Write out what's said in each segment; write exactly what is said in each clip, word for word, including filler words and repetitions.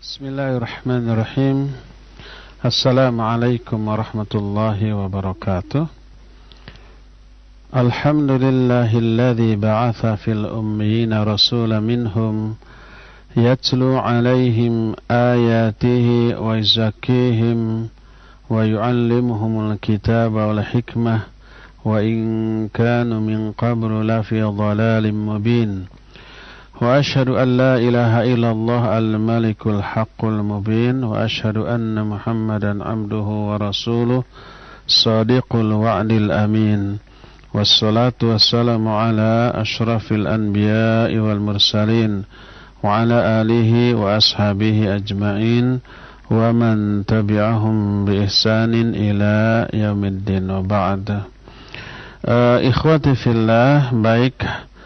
Bismillahirrahmanirrahim. Assalamualaikum warahmatullahi wabarakatuh. Alhamdulillahilladzi ba'atha fil ummiyina rasulan minhum yatlu 'alaihim ayatihi wa yuzakkihim wa yu'allimuhumul kitaba wal hikmah wa in kanu min qablu lafi dhalalin mubin. Wa ashhadu an la ilaha illallah al-malikul haqqul mubin wa ashhadu anna Muhammadan abduhu wa rasuluh sadiqul wa'dil amin. Wassalatu wassalamu ala ashrafil anbiya'i wal mursalin wa ala alihi wa ashabihi ajma'in wa man tabi'ahum bi ihsanin ila yaumiddin wa ba'd. uh, Ikhwati fillah, baik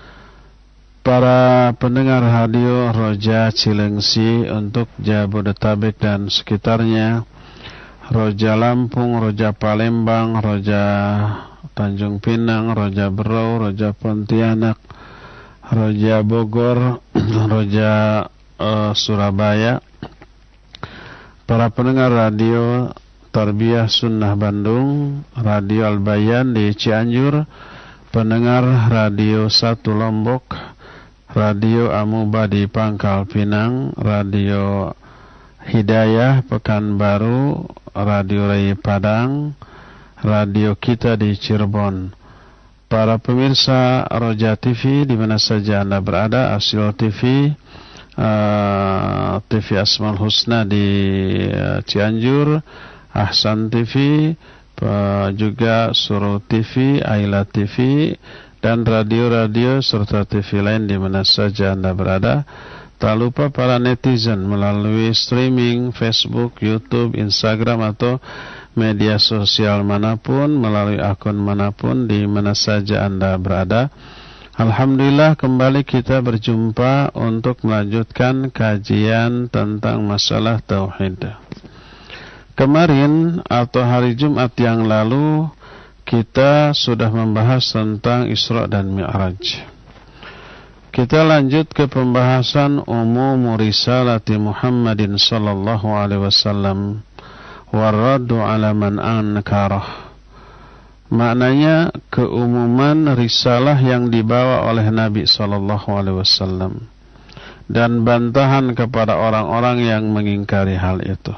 para pendengar radio Roja Cilengsi untuk Jabodetabek dan sekitarnya, Roja Lampung, Roja Palembang, Roja Tanjung Pinang, Roja Berau, Roja Pontianak, Roja Bogor, Roja uh, Surabaya, para pendengar radio Tarbiyah Sunnah Bandung, Radio Al-Bayan di Cianjur, pendengar Radio satu Lombok, Radio Amuba di Pangkal Pinang, Radio Hidayah Pekanbaru, Radio Rai Padang, Radio Kita di Cirebon. Para pemirsa Roja T V di mana saja Anda berada, Asil T V, uh, T V Asmaul Husna di uh, Cianjur, Ahsan T V, uh, juga Suro T V, Aila T V, dan radio-radio serta T V lain di mana saja Anda berada. Tak lupa para netizen melalui streaming Facebook, YouTube, Instagram atau media sosial manapun, melalui akun manapun di mana saja Anda berada. Alhamdulillah, kembali kita berjumpa untuk melanjutkan kajian tentang masalah tauhid. Kemarin atau hari Jumat yang lalu kita sudah membahas tentang Isra dan Mi'raj. Kita lanjut ke pembahasan umum risalati Muhammadin sallallahu alaihi wasallam warraddu ala man ankarah. Maknanya keumuman risalah yang dibawa oleh Nabi sallallahu alaihi wasallam dan bantahan kepada orang-orang yang mengingkari hal itu.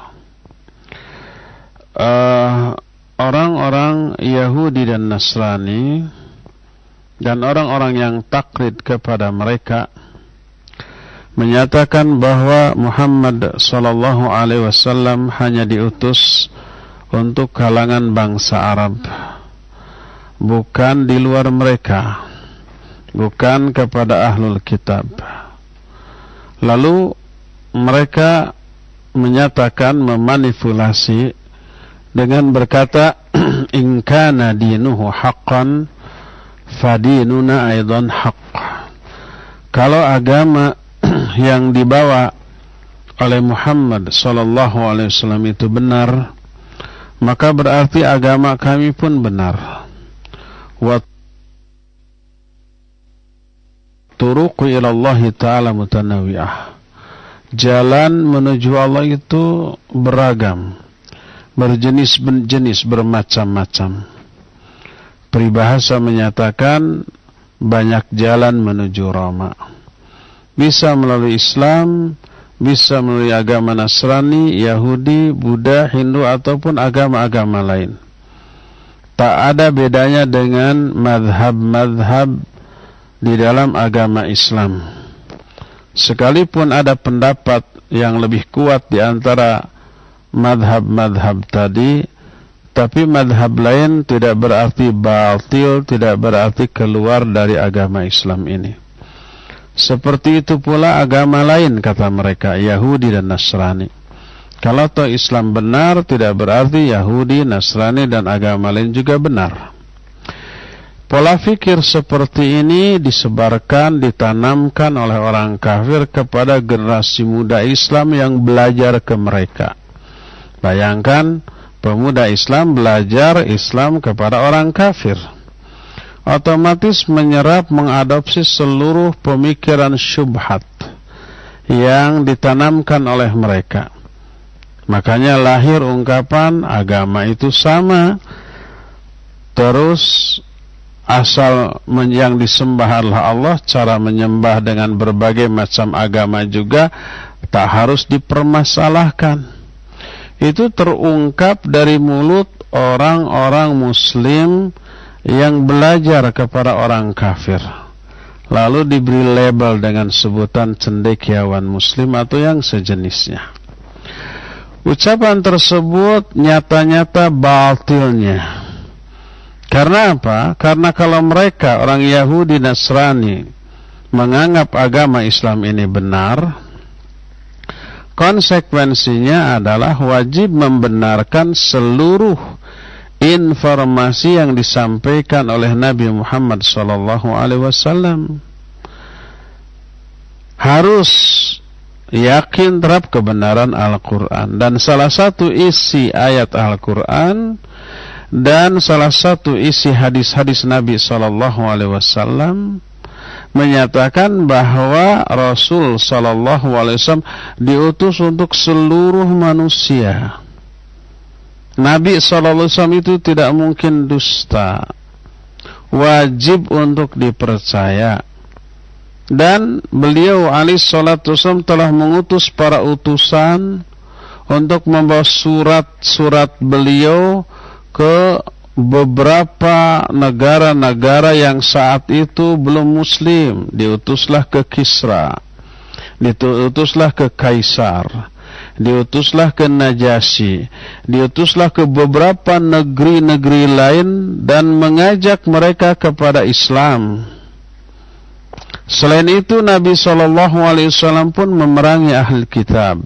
Uh, Orang-orang Yahudi dan Nasrani dan orang-orang yang taklid kepada mereka menyatakan bahwa Muhammad sallallahu alaihi wasallam hanya diutus untuk kalangan bangsa Arab, bukan di luar mereka, bukan kepada ahlul kitab. Lalu mereka menyatakan, memanipulasi dengan berkata, in kana dinuhu haqqan fadinuna aidan haqq. Kalau agama yang dibawa oleh Muhammad sallallahu alaihi wasallam itu benar, maka berarti agama kami pun benar. Wa turuqu ila Allah taala mutanawwi'ah. Jalan menuju Allah itu beragam, berjenis-jenis, bermacam-macam. Peribahasa menyatakan banyak jalan menuju Roma. Bisa melalui Islam, bisa melalui agama Nasrani, Yahudi, Buddha, Hindu, ataupun agama-agama lain. Tak ada bedanya dengan madhab-madhab di dalam agama Islam. Sekalipun ada pendapat yang lebih kuat di antara madhab-madhab tadi, tapi madhab lain tidak berarti batil, tidak berarti keluar dari agama Islam ini. Seperti itu pula agama lain, kata mereka, Yahudi dan Nasrani. Kalau toh Islam benar, tidak berarti Yahudi, Nasrani dan agama lain juga benar. Pola fikir seperti ini disebarkan, ditanamkan oleh orang kafir kepada generasi muda Islam yang belajar ke mereka. Bayangkan, pemuda Islam belajar Islam kepada orang kafir, otomatis menyerap, mengadopsi seluruh pemikiran syubhat yang ditanamkan oleh mereka. Makanya lahir ungkapan agama itu sama. Terus asal yang disembah adalah Allah, cara menyembah dengan berbagai macam agama juga tak harus dipermasalahkan. Itu terungkap dari mulut orang-orang muslim yang belajar kepada orang kafir, lalu diberi label dengan sebutan cendekiawan muslim atau yang sejenisnya. Ucapan tersebut nyata-nyata batilnya. Karena apa? Karena kalau mereka orang Yahudi Nasrani menganggap agama Islam ini benar, konsekuensinya adalah wajib membenarkan seluruh informasi yang disampaikan oleh Nabi Muhammad sallallahu alaihi wasallam. Harus yakin terhadap kebenaran Al-Quran. Dan salah satu isi ayat Al-Quran dan salah satu isi hadis-hadis Nabi sallallahu alaihi wasallam menyatakan bahwa Rasul sallallahu alaihi wasallam diutus untuk seluruh manusia. Nabi sallallahu alaihi wasallam itu tidak mungkin dusta, wajib untuk dipercaya. Dan beliau alaihi salatu wasallam telah mengutus para utusan untuk membawa surat-surat beliau ke beberapa negara-negara yang saat itu belum muslim. Diutuslah ke Kisra, diutuslah ke Kaisar, diutuslah ke Najasyi, diutuslah ke beberapa negeri-negeri lain dan mengajak mereka kepada Islam. Selain itu Nabi sallallahu alaihi wasallam pun memerangi ahli kitab,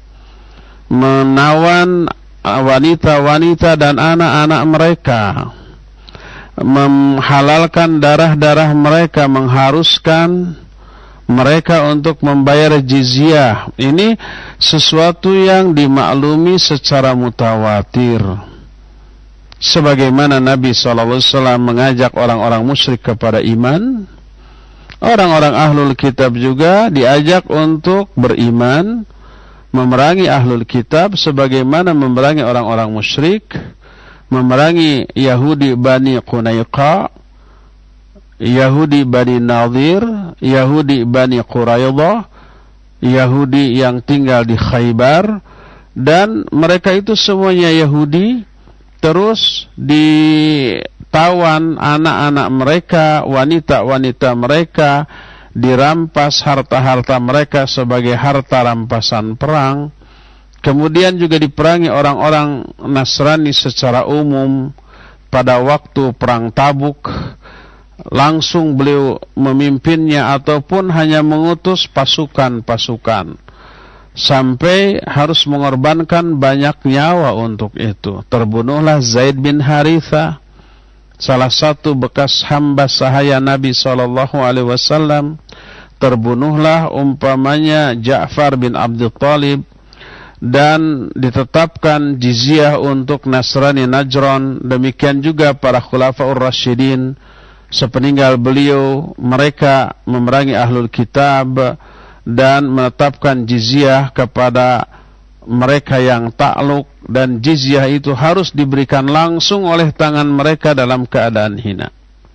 menawan wanita-wanita dan anak-anak mereka, menghalalkan darah-darah mereka, mengharuskan mereka untuk membayar jizyah. Ini sesuatu yang dimaklumi secara mutawatir. Sebagaimana Nabi sallallahu alaihi wasallam mengajak orang-orang musyrik kepada iman, orang-orang ahlul kitab juga diajak untuk beriman, memerangi ahlul kitab sebagaimana memerangi orang-orang musyrik, memerangi Yahudi Bani Qunaiqa, Yahudi Bani Nadir, Yahudi Bani Quraidah, Yahudi yang tinggal di Khaybar, dan mereka itu semuanya Yahudi. Terus ditawan anak-anak mereka, wanita-wanita mereka, dirampas harta-harta mereka sebagai harta rampasan perang. Kemudian juga diperangi orang-orang Nasrani secara umum pada waktu perang Tabuk. Langsung beliau memimpinnya ataupun hanya mengutus pasukan-pasukan, sampai harus mengorbankan banyak nyawa untuk itu. Terbunuhlah Zaid bin Haritha, salah satu bekas hamba sahaya Nabi sallallahu alaihi wasallam. Terbunuhlah umpamanya Ja'far bin Abdul Thalib, dan ditetapkan jizyah untuk Nasrani Najran. Demikian juga para Khulafaur Rasyidin sepeninggal beliau, mereka memerangi ahlul kitab dan menetapkan jizyah kepada mereka yang takluk, dan jizyah itu harus diberikan langsung oleh tangan mereka dalam keadaan hina.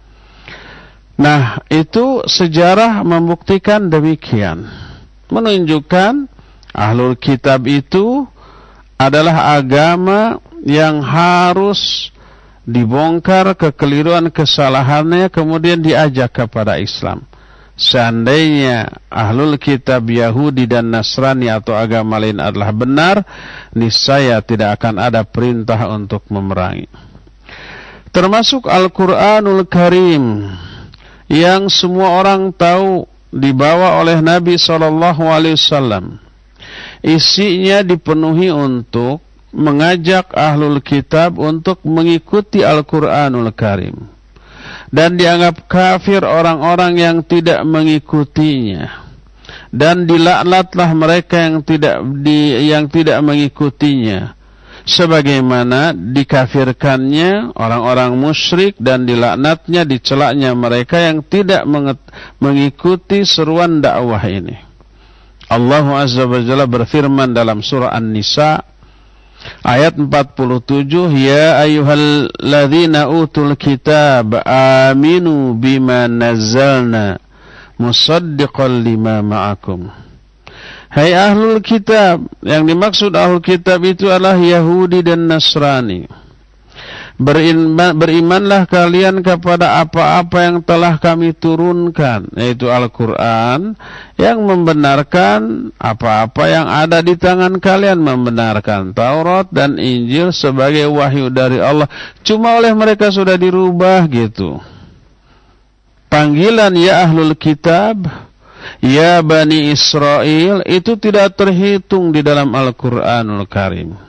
Nah, itu sejarah membuktikan demikian, menunjukkan ahlul kitab itu adalah agama yang harus dibongkar kekeliruan kesalahannya, kemudian diajak kepada Islam. Seandainya ahlul kitab Yahudi dan Nasrani atau agama lain adalah benar, niscaya tidak akan ada perintah untuk memerangi. Termasuk Al-Quranul Karim yang semua orang tahu dibawa oleh Nabi sallallahu alaihi wasallam. Isinya dipenuhi untuk mengajak ahlul kitab untuk mengikuti Al-Quranul Karim, dan dianggap kafir orang-orang yang tidak mengikutinya, dan dilaknatlah mereka yang tidak di, yang tidak mengikutinya, sebagaimana dikafirkannya orang-orang musyrik dan dilaknatnya, dicelaknya mereka yang tidak mengikuti seruan dakwah ini. Allah Azza wa Jalla berfirman dalam surah An-Nisa ayat empat puluh tujuh, ya ayyuhalladzina utul kitab aminu bima nazzalna musaddiqan lima ma'akum. Hai ahlul kitab, yang dimaksud ahlul kitab itu adalah Yahudi dan Nasrani. Beriman, berimanlah kalian kepada apa-apa yang telah kami turunkan, yaitu Al-Quran, yang membenarkan apa-apa yang ada di tangan kalian, membenarkan Taurat dan Injil sebagai wahyu dari Allah. Cuma oleh mereka sudah dirubah gitu. Panggilan ya ahlul kitab, ya Bani Israel, itu tidak terhitung di dalam Al-Quranul Karim.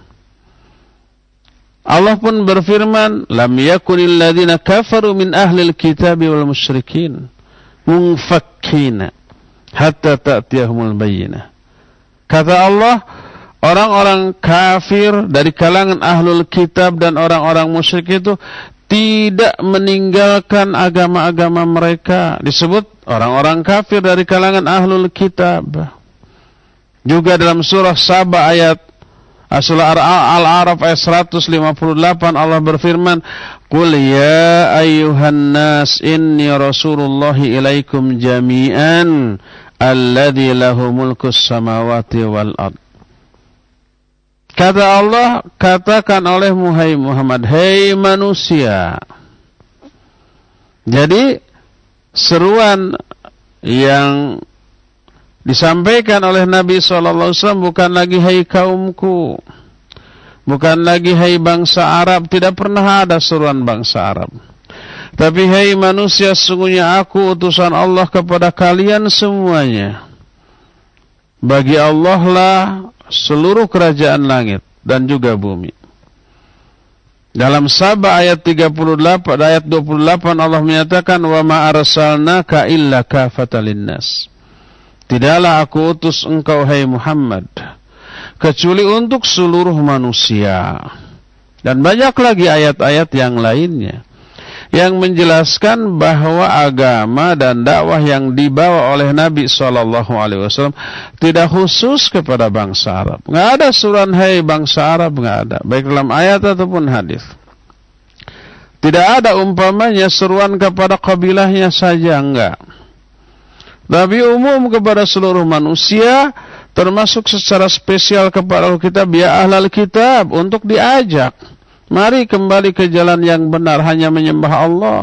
Allah pun berfirman, lam yakunil ladzina kafaru min ahlil kitabi wal musyrikin munfakkina hatta ta'tiyahumul bayyinah. Kata Allah, orang-orang kafir dari kalangan ahlul kitab dan orang-orang musyrik itu tidak meninggalkan agama-agama mereka. Disebut orang-orang kafir dari kalangan ahlul kitab. Juga dalam surah Saba ayat Surah Al-A'raf ayat seratus lima puluh delapan Allah berfirman, "Qul ya ayyuhan nas inni rasulullahi ilaikum jami'an alladzi lahu mulkus samawati wal ard." Kata Allah, katakan olehmu hai Muhammad, hei manusia. Jadi seruan yang disampaikan oleh Nabi shallallahu alaihi wasallam bukan lagi hai kaumku, bukan lagi hai bangsa Arab. Tidak pernah ada seruan bangsa Arab. Tapi hai manusia, sesungguhnya aku utusan Allah kepada kalian semuanya. Bagi Allah lah seluruh kerajaan langit dan juga bumi. Dalam Saba ayat tiga puluh delapan, ayat dua puluh delapan Allah menyatakan, wa ma arsalnaka illa kafatan linnas. Tidaklah aku utus engkau hai Muhammad kecuali untuk seluruh manusia. Dan banyak lagi ayat-ayat yang lainnya yang menjelaskan bahwa agama dan dakwah yang dibawa oleh Nabi shallallahu alaihi wasallam tidak khusus kepada bangsa Arab. Nggak ada suruhan hai bangsa Arab, nggak ada, baik dalam ayat ataupun hadis. Tidak ada umpamanya seruan kepada kabilahnya saja, enggak. Tapi umum kepada seluruh manusia, termasuk secara spesial kepada Alkitab, ya ahlal kitab, untuk diajak. Mari kembali ke jalan yang benar, hanya menyembah Allah.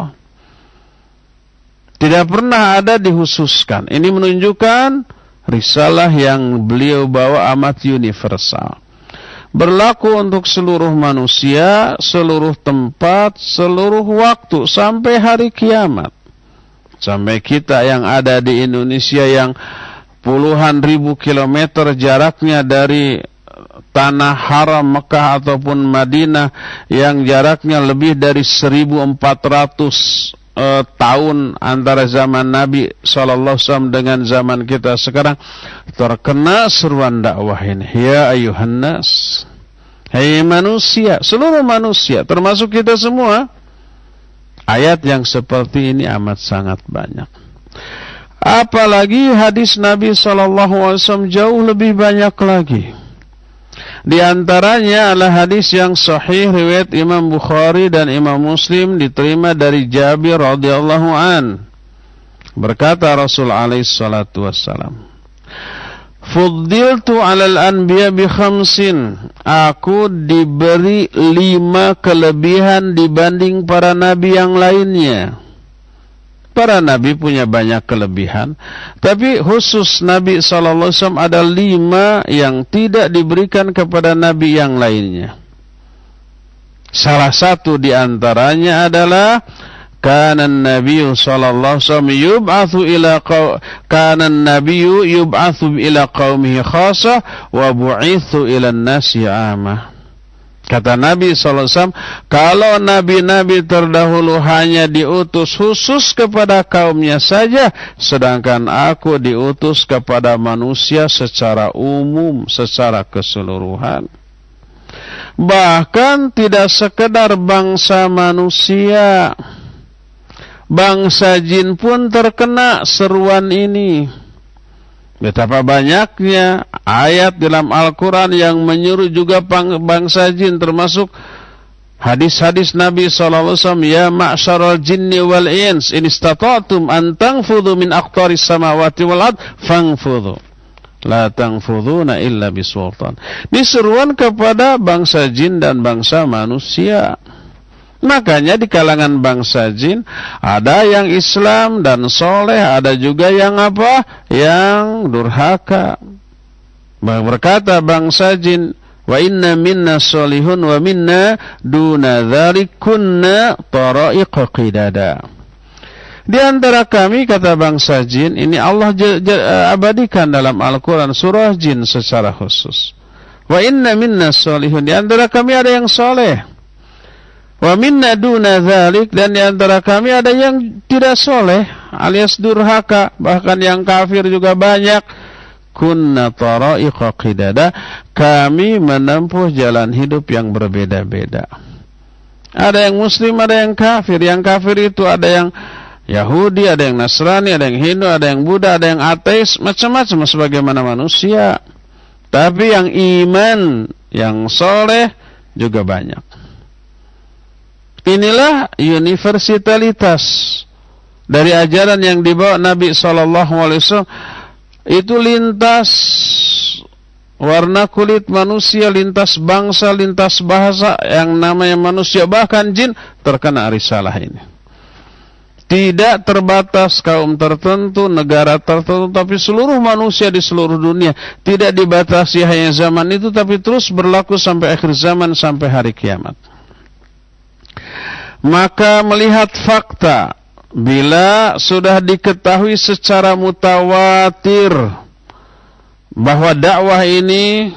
Tidak pernah ada dikhususkan. Ini menunjukkan risalah yang beliau bawa amat universal. Berlaku untuk seluruh manusia, seluruh tempat, seluruh waktu, sampai hari kiamat. Sampai kita yang ada di Indonesia yang puluhan ribu kilometer jaraknya dari tanah haram Mekah ataupun Madinah, yang jaraknya lebih dari seribu empat ratus eh, tahun antara zaman Nabi shallallahu alaihi wasallam dengan zaman kita sekarang, terkena seruan dakwah ini. Ya ayuhan nas, hai manusia, seluruh manusia termasuk kita semua. Ayat yang seperti ini amat sangat banyak. Apalagi hadis Nabi shallallahu alaihi wasallam jauh lebih banyak lagi. Di antaranya adalah hadis yang sahih riwayat Imam Bukhari dan Imam Muslim, diterima dari Jabir radhiyallahu an. Berkata Rasul alaihi salatu wassalam, "Fuddiltu 'alal anbiya bi khamsin." Aku diberi lima kelebihan dibanding para nabi yang lainnya. Para nabi punya banyak kelebihan, tapi khusus Nabi shallallahu alaihi wasallam ada lima yang tidak diberikan kepada nabi yang lainnya. Salah satu di antaranya adalah kana an-nabiyyu sallallahu alaihi wasallam yub'atsu ila qaum kana an-nabiyyu yub'atsu ila qaumihi khassah wa bu'itsu ila an-nasi 'amah. Kata Nabi sallallahu alaihi wasallam, kalau nabi-nabi terdahulu hanya diutus khusus kepada kaumnya saja, sedangkan aku diutus kepada manusia secara umum, secara keseluruhan. Bahkan tidak sekedar bangsa manusia, bangsa jin pun terkena seruan ini. Betapa banyaknya ayat dalam Al-Quran yang menyuruh juga bangsa jin, termasuk hadis-hadis Nabi sallallahu alaihi wasallam, ya ma'syaral jinni wal ins in istata'tum an tanfudhu min aqtaris samawati wal ard fanfudhu la tanfudhuna illa bisultan. Diseruan kepada bangsa jin dan bangsa manusia. Makanya di kalangan bangsa jin ada yang Islam dan soleh, ada juga yang apa? Yang durhaka. Berkata bangsa jin, wa inna minna solihun wa minna duna dzalik kunna tara'iqa qidada. Di antara kami, kata bangsa jin, ini Allah j- j- abadikan dalam Al-Quran surah jin secara khusus. Wa inna minna solihun, di antara kami ada yang soleh. Wa minna duna dzalik, dan di antara kami ada yang tidak soleh alias durhaka, bahkan yang kafir juga banyak. Kunna tara'iqa qidada, kami menempuh jalan hidup yang berbeda-beda. Ada yang muslim, ada yang kafir. Yang kafir itu ada yang Yahudi, ada yang Nasrani, ada yang Hindu, ada yang Buddha, ada yang ateis, macam-macam sebagaimana manusia. Tapi yang iman, yang soleh juga banyak. Inilah universalitas dari ajaran yang dibawa Nabi sallallahu alaihi wasallam. Itu lintas warna kulit manusia, lintas bangsa, lintas bahasa, yang namanya manusia bahkan jin terkena risalah ini. Tidak terbatas kaum tertentu, negara tertentu, tapi seluruh manusia di seluruh dunia. Tidak dibatasi hanya zaman itu, tapi terus berlaku sampai akhir zaman, sampai hari kiamat. Maka melihat fakta, bila sudah diketahui secara mutawatir bahwa dakwah ini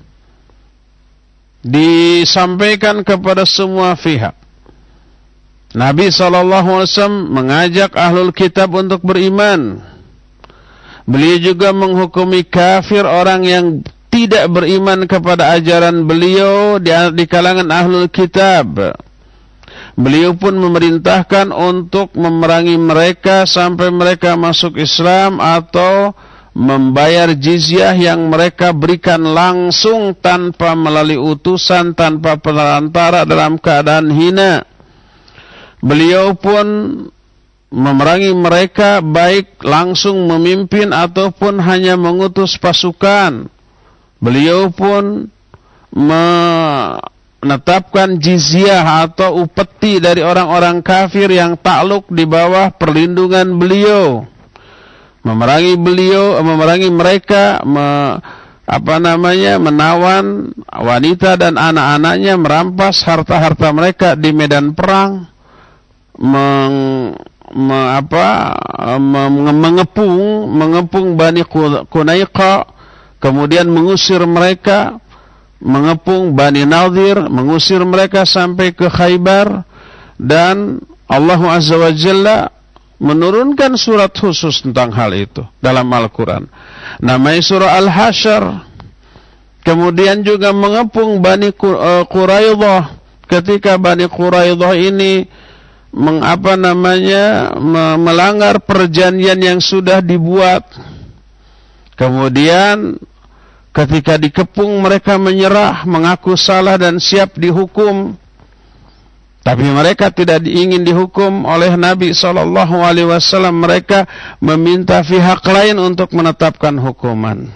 disampaikan kepada semua pihak, Nabi sallallahu alaihi wasallam mengajak ahlul kitab untuk beriman. Beliau juga menghukumi kafir orang yang tidak beriman kepada ajaran beliau di, di kalangan ahlul kitab. Beliau pun memerintahkan untuk memerangi mereka sampai mereka masuk Islam atau membayar jizyah yang mereka berikan langsung tanpa melalui utusan, tanpa perantara, dalam keadaan hina. Beliau pun memerangi mereka baik langsung memimpin ataupun hanya mengutus pasukan. Beliau pun menetapkan jizyah atau upeti dari orang-orang kafir yang takluk di bawah perlindungan beliau. Memerangi beliau, memerangi mereka, me, apa namanya, menawan wanita dan anak-anaknya, merampas harta-harta mereka di medan perang, meng, me, apa, me, mengepung, mengepung Bani Qunaiqa, kemudian mengusir mereka, mengepung Bani Nadir, mengusir mereka sampai ke Khaybar, dan Allah Azza wa Jalla menurunkan surat khusus tentang hal itu dalam Al-Quran, namanya surah Al-Hasyr. Kemudian juga mengepung Bani Quraidah ketika Bani Quraidah ini mengapa namanya melanggar perjanjian yang sudah dibuat. Kemudian ketika dikepung mereka menyerah, mengaku salah dan siap dihukum. Tapi mereka tidak ingin dihukum oleh Nabi sallallahu alaihi wasallam. Mereka meminta pihak lain untuk menetapkan hukuman.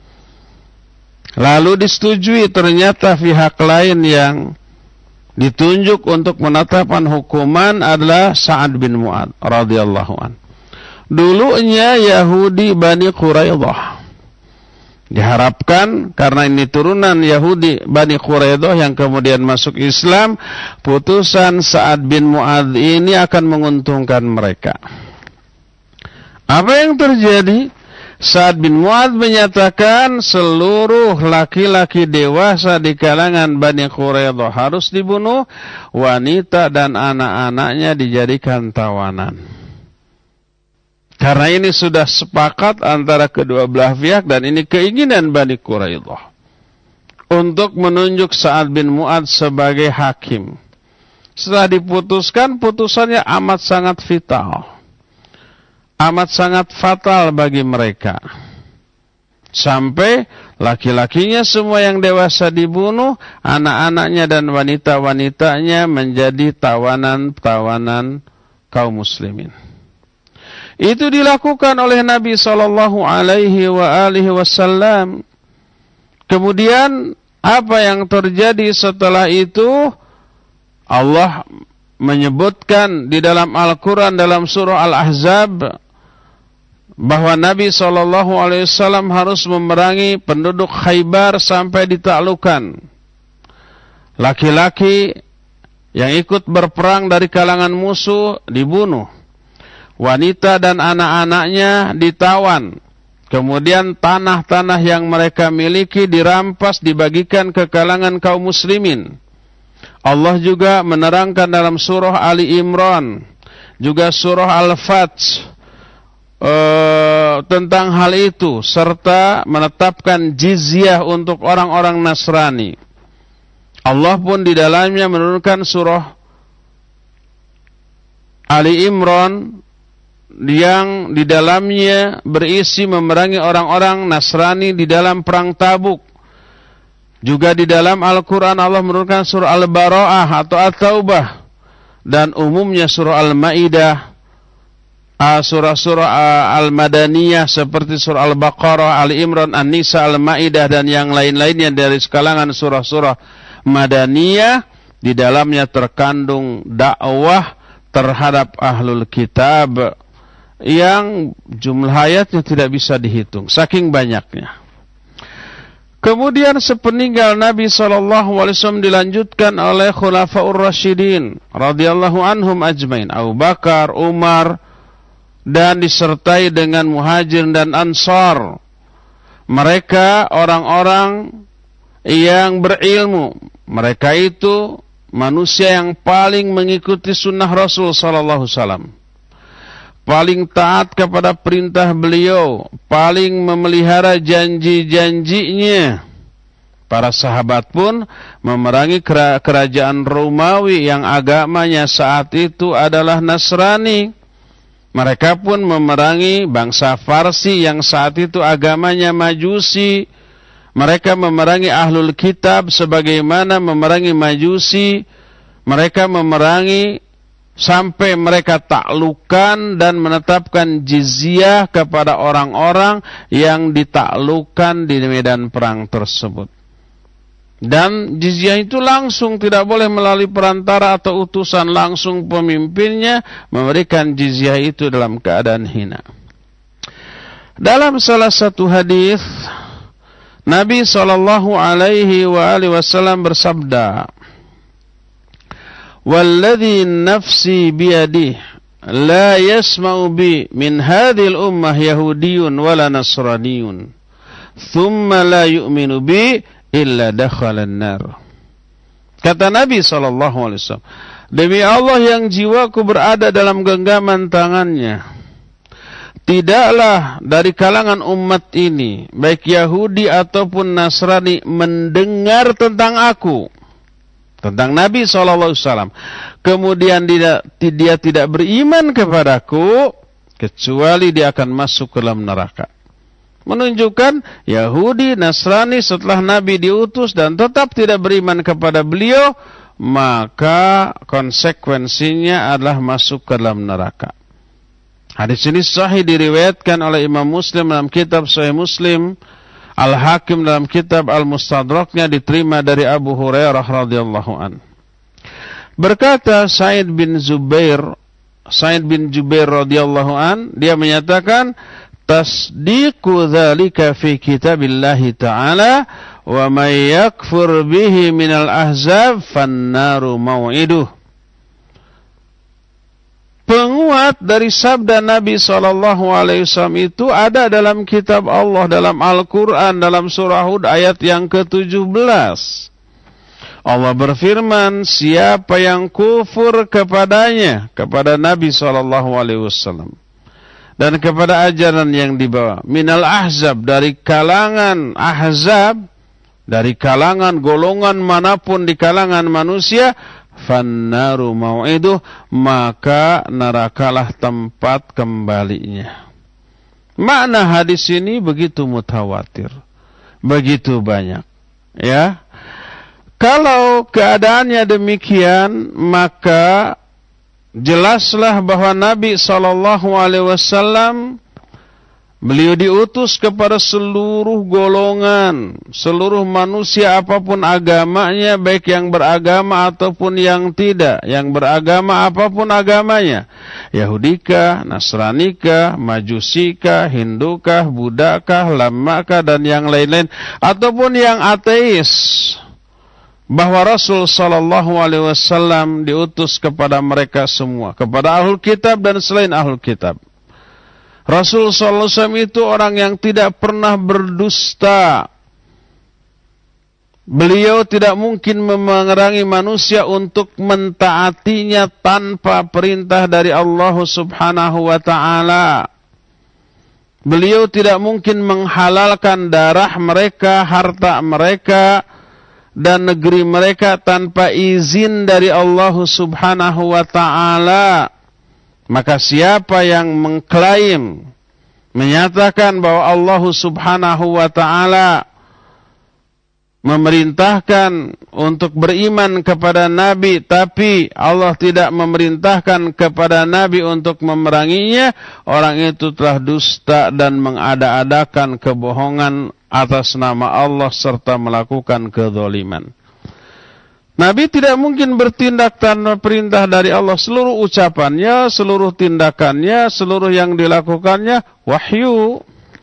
Lalu disetujui, ternyata pihak lain yang ditunjuk untuk menetapkan hukuman adalah Sa'ad bin Mu'adz radhiyallahu an. Dulunya Yahudi Bani Quraidah. Diharapkan karena ini turunan Yahudi Bani Quraidah yang kemudian masuk Islam, putusan Sa'ad bin Mu'adz ini akan menguntungkan mereka. Apa yang terjadi? Sa'ad bin Mu'adz menyatakan seluruh laki-laki dewasa di kalangan Bani Quraidah harus dibunuh, wanita dan anak-anaknya dijadikan tawanan. Karena ini sudah sepakat antara kedua belah pihak dan ini keinginan Bani Quraidah untuk menunjuk Sa'ad bin Mu'adz sebagai hakim. Setelah diputuskan, putusannya amat sangat vital, amat sangat fatal bagi mereka. Sampai laki-lakinya semua yang dewasa dibunuh, anak-anaknya dan wanita-wanitanya menjadi tawanan-tawanan kaum muslimin. Itu dilakukan oleh Nabi sallallahu alaihi wa alihi wasallam. Kemudian apa yang terjadi setelah itu? Allah menyebutkan di dalam Al-Quran dalam surah Al-Ahzab bahwa Nabi sallallahu alaihi wasallam harus memerangi penduduk Khaybar sampai ditaklukkan. Laki-laki yang ikut berperang dari kalangan musuh dibunuh. Wanita dan anak-anaknya ditawan. Kemudian tanah-tanah yang mereka miliki dirampas, dibagikan ke kalangan kaum muslimin. Allah juga menerangkan dalam surah Ali Imran, juga surah Al-Fath, Uh, tentang hal itu, serta menetapkan jizyah untuk orang-orang Nasrani. Allah pun di dalamnya menurunkan surah Ali Imran yang di dalamnya berisi memerangi orang-orang Nasrani di dalam perang Tabuk. Juga di dalam Al-Quran Allah menurunkan surah Al-Bara'ah atau At-Taubah, dan umumnya surah Al-Ma'idah, surah-surah Al-Madaniyah seperti surah Al-Baqarah, Ali Imran, An-Nisa, Al-Ma'idah dan yang lain-lainnya dari kalangan surah-surah Madaniyah. Di dalamnya terkandung dakwah terhadap ahlul kitab yang jumlah ayatnya tidak bisa dihitung, saking banyaknya. Kemudian sepeninggal Nabi sallallahu alaihi wasallam dilanjutkan oleh Khulafaur Rasyidin radhiyallahu anhum ajmain, Abu Bakar, Umar, dan disertai dengan Muhajir dan Ansar. Mereka orang-orang yang berilmu. Mereka itu manusia yang paling mengikuti sunnah Rasul sallallahu alaihi wasallam, paling taat kepada perintah beliau, paling memelihara janji-janjinya. Para sahabat pun memerangi kerajaan Romawi yang agamanya saat itu adalah Nasrani. Mereka pun memerangi bangsa Farsi yang saat itu agamanya Majusi. Mereka memerangi ahlul kitab sebagaimana memerangi Majusi. Mereka memerangi sampai mereka taklukkan dan menetapkan jizyah kepada orang-orang yang ditaklukkan di medan perang tersebut. Dan jizyah itu langsung, tidak boleh melalui perantara atau utusan, langsung pemimpinnya memberikan jizyah itu dalam keadaan hina. Dalam salah satu hadis Nabi sallallahu alaihi wasallam bersabda, "Walladzi nafsi biyadihi la yasma'u bi min hadhil ummah yahudiyyun wala nasraniyyun thumma la yu'minu bi illa dakhalan nar." Kata Nabi sallallahu alaihi wasallam, demi Allah yang jiwaku berada dalam genggaman tangannya, tidaklah dari kalangan umat ini, baik Yahudi ataupun Nasrani, mendengar tentang aku, tentang Nabi sallallahu alaihi wasallam, kemudian dia, dia tidak beriman kepadaku, kecuali dia akan masuk ke dalam neraka. Menunjukkan Yahudi, Nasrani setelah Nabi diutus dan tetap tidak beriman kepada beliau, maka konsekuensinya adalah masuk ke dalam neraka. Hadis ini sahih, diriwayatkan oleh Imam Muslim dalam kitab Sahih Muslim, Al-Hakim dalam kitab Al-Mustadraknya, diterima dari Abu Hurairah radhiyallahu an. Berkata Sa'id bin Zubair, Sa'id bin Jubair radhiyallahu an, dia menyatakan, tasdiqu dzalika fi kitabillahi ta'ala wa may yakfur bihi minal ahzab fannaru mau'iduh. Penguat dari sabda Nabi sallallahu alaihi wasallam itu ada dalam kitab Allah, dalam Al-Quran, dalam surah Hud ayat yang ketujuh belas. Allah berfirman, siapa yang kufur kepadanya, kepada Nabi sallallahu alaihi wasallam, dan kepada ajaran yang dibawa, minal ahzab, dari kalangan ahzab, dari kalangan golongan manapun di kalangan manusia, fannaru mau'iduh, maka nerakalah tempat kembalinya. Makna hadis ini begitu mutawatir, begitu banyak. Ya, kalau keadaannya demikian, maka jelaslah bahwa Nabi Shallallahu Alaihi Wasallam beliau diutus kepada seluruh golongan, seluruh manusia apapun agamanya, baik yang beragama ataupun yang tidak, yang beragama apapun agamanya, Yahudikah, Nasranikah, Majusikah, Hindukah, Budakah, Lamakah, dan yang lain-lain, ataupun yang ateis, bahwa Rasul Sallallahu Alaihi Wasallam diutus kepada mereka semua, kepada Ahlul Kitab dan selain Ahlul Kitab. Rasul Sallallahu Alaihi Wasallam itu orang yang tidak pernah berdusta. Beliau tidak mungkin memerangi manusia untuk mentaatinya tanpa perintah dari Allah Subhanahu wa Ta'ala. Beliau tidak mungkin menghalalkan darah mereka, harta mereka, dan negeri mereka tanpa izin dari Allah Subhanahu wa Ta'ala. Maka siapa yang mengklaim, menyatakan bahwa Allah Subhanahu wa Ta'ala memerintahkan untuk beriman kepada Nabi, tapi Allah tidak memerintahkan kepada Nabi untuk memeranginya, orang itu telah dusta dan mengada-adakan kebohongan atas nama Allah serta melakukan kezaliman. Nabi tidak mungkin bertindak tanpa perintah dari Allah. Seluruh ucapannya, seluruh tindakannya, seluruh yang dilakukannya wahyu.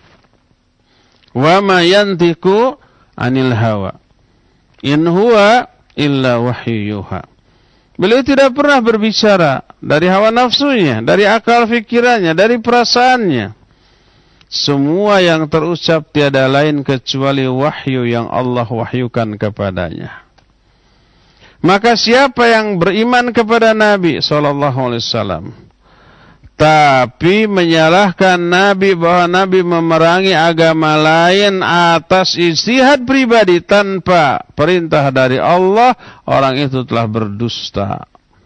Wa ma yantiqu anil hawa, in huwa illa wahyu yuha. Beliau tidak pernah berbicara dari hawa nafsunya, dari akal fikirannya, dari perasaannya. Semua yang terucap tiada lain kecuali wahyu yang Allah wahyukan kepadanya. Maka siapa yang beriman kepada Nabi Sallallahu Alaihi Wasallam tapi menyalahkan Nabi bahwa Nabi memerangi agama lain atas ijtihad pribadi tanpa perintah dari Allah, orang itu telah berdusta.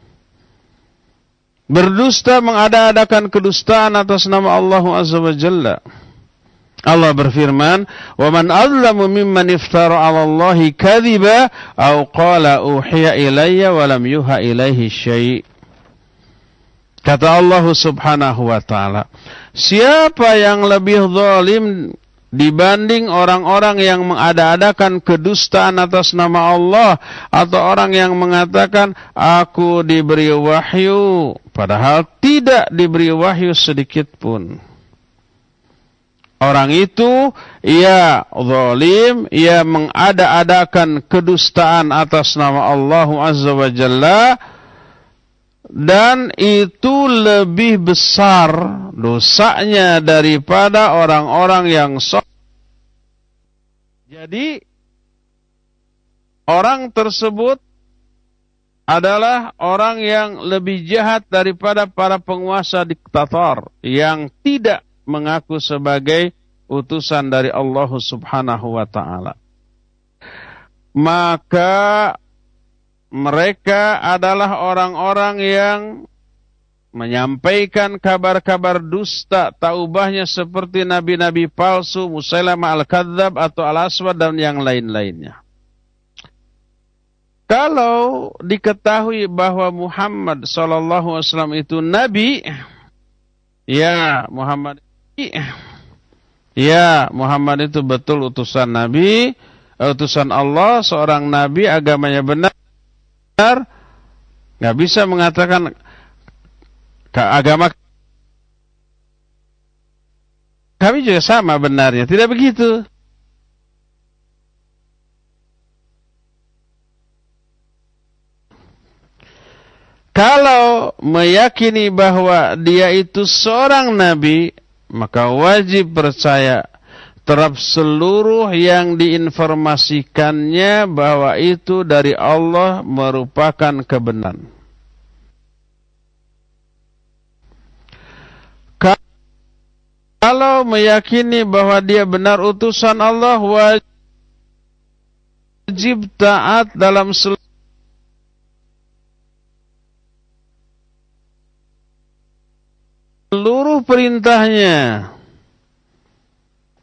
Berdusta, mengada-adakan kedustaan atas nama Allah Azza wa Jalla. Allah berfirman, "Wa man azlamu mimman iftara 'ala Allahi kadhiba aw qala uhiya ilayya wa lam yuha ilaihi syai'." Kata Allah Subhanahu wa Ta'ala, siapa yang lebih zalim dibanding orang-orang yang mengada-adakan kedustaan atas nama Allah, atau orang yang mengatakan aku diberi wahyu padahal tidak diberi wahyu sedikit pun. Orang itu ia zalim, ia mengada-adakan kedustaan atas nama Allah Azza wa Jalla, dan itu lebih besar dosanya daripada orang-orang yang sok. Jadi orang tersebut adalah orang yang lebih jahat daripada para penguasa diktator yang tidak mengaku sebagai utusan dari Allah Subhanahu wa Ta'ala. Maka mereka adalah orang-orang yang menyampaikan kabar-kabar dusta, taubahnya seperti nabi-nabi palsu, Musailamah al-Kadzab atau al-Aswad dan yang lain-lainnya. Kalau diketahui bahwa Muhammad sallallahu alaihi wasallam itu nabi, ya Muhammad ya Muhammad itu betul utusan Nabi, utusan Allah, seorang Nabi, agamanya benar, nggak bisa mengatakan ke agama kami juga sama benarnya, tidak begitu. Kalau meyakini bahwa dia itu seorang nabi, maka wajib percaya terhadap seluruh yang diinformasikannya bahwa itu dari Allah merupakan kebenaran. Kalau meyakini bahwa dia benar utusan Allah, wajib taat dalam seluruh seluruh perintahnya.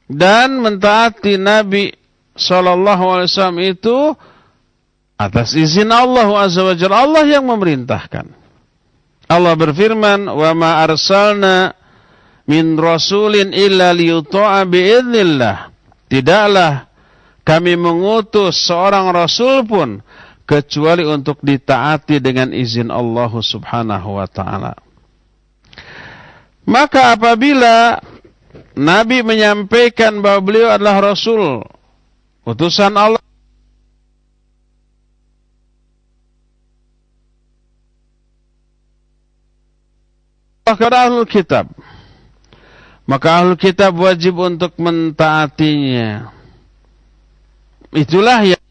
dan mentaati Nabi sallallahu alaihi wasallam itu atas izin Allah azza wa jalla. Allah yang memerintahkan. Allah berfirman, "Wa ma arsalna min rasulin illa liyuta'a bi'iznillah." Tidaklah kami mengutus seorang rasul pun kecuali untuk ditaati dengan izin Allah Subhanahu wa taala. Maka apabila Nabi menyampaikan bahwa beliau adalah rasul, utusan Allah, kepada ahlul kitab, maka ahlul kitab wajib untuk mentaatinya. Itulah yang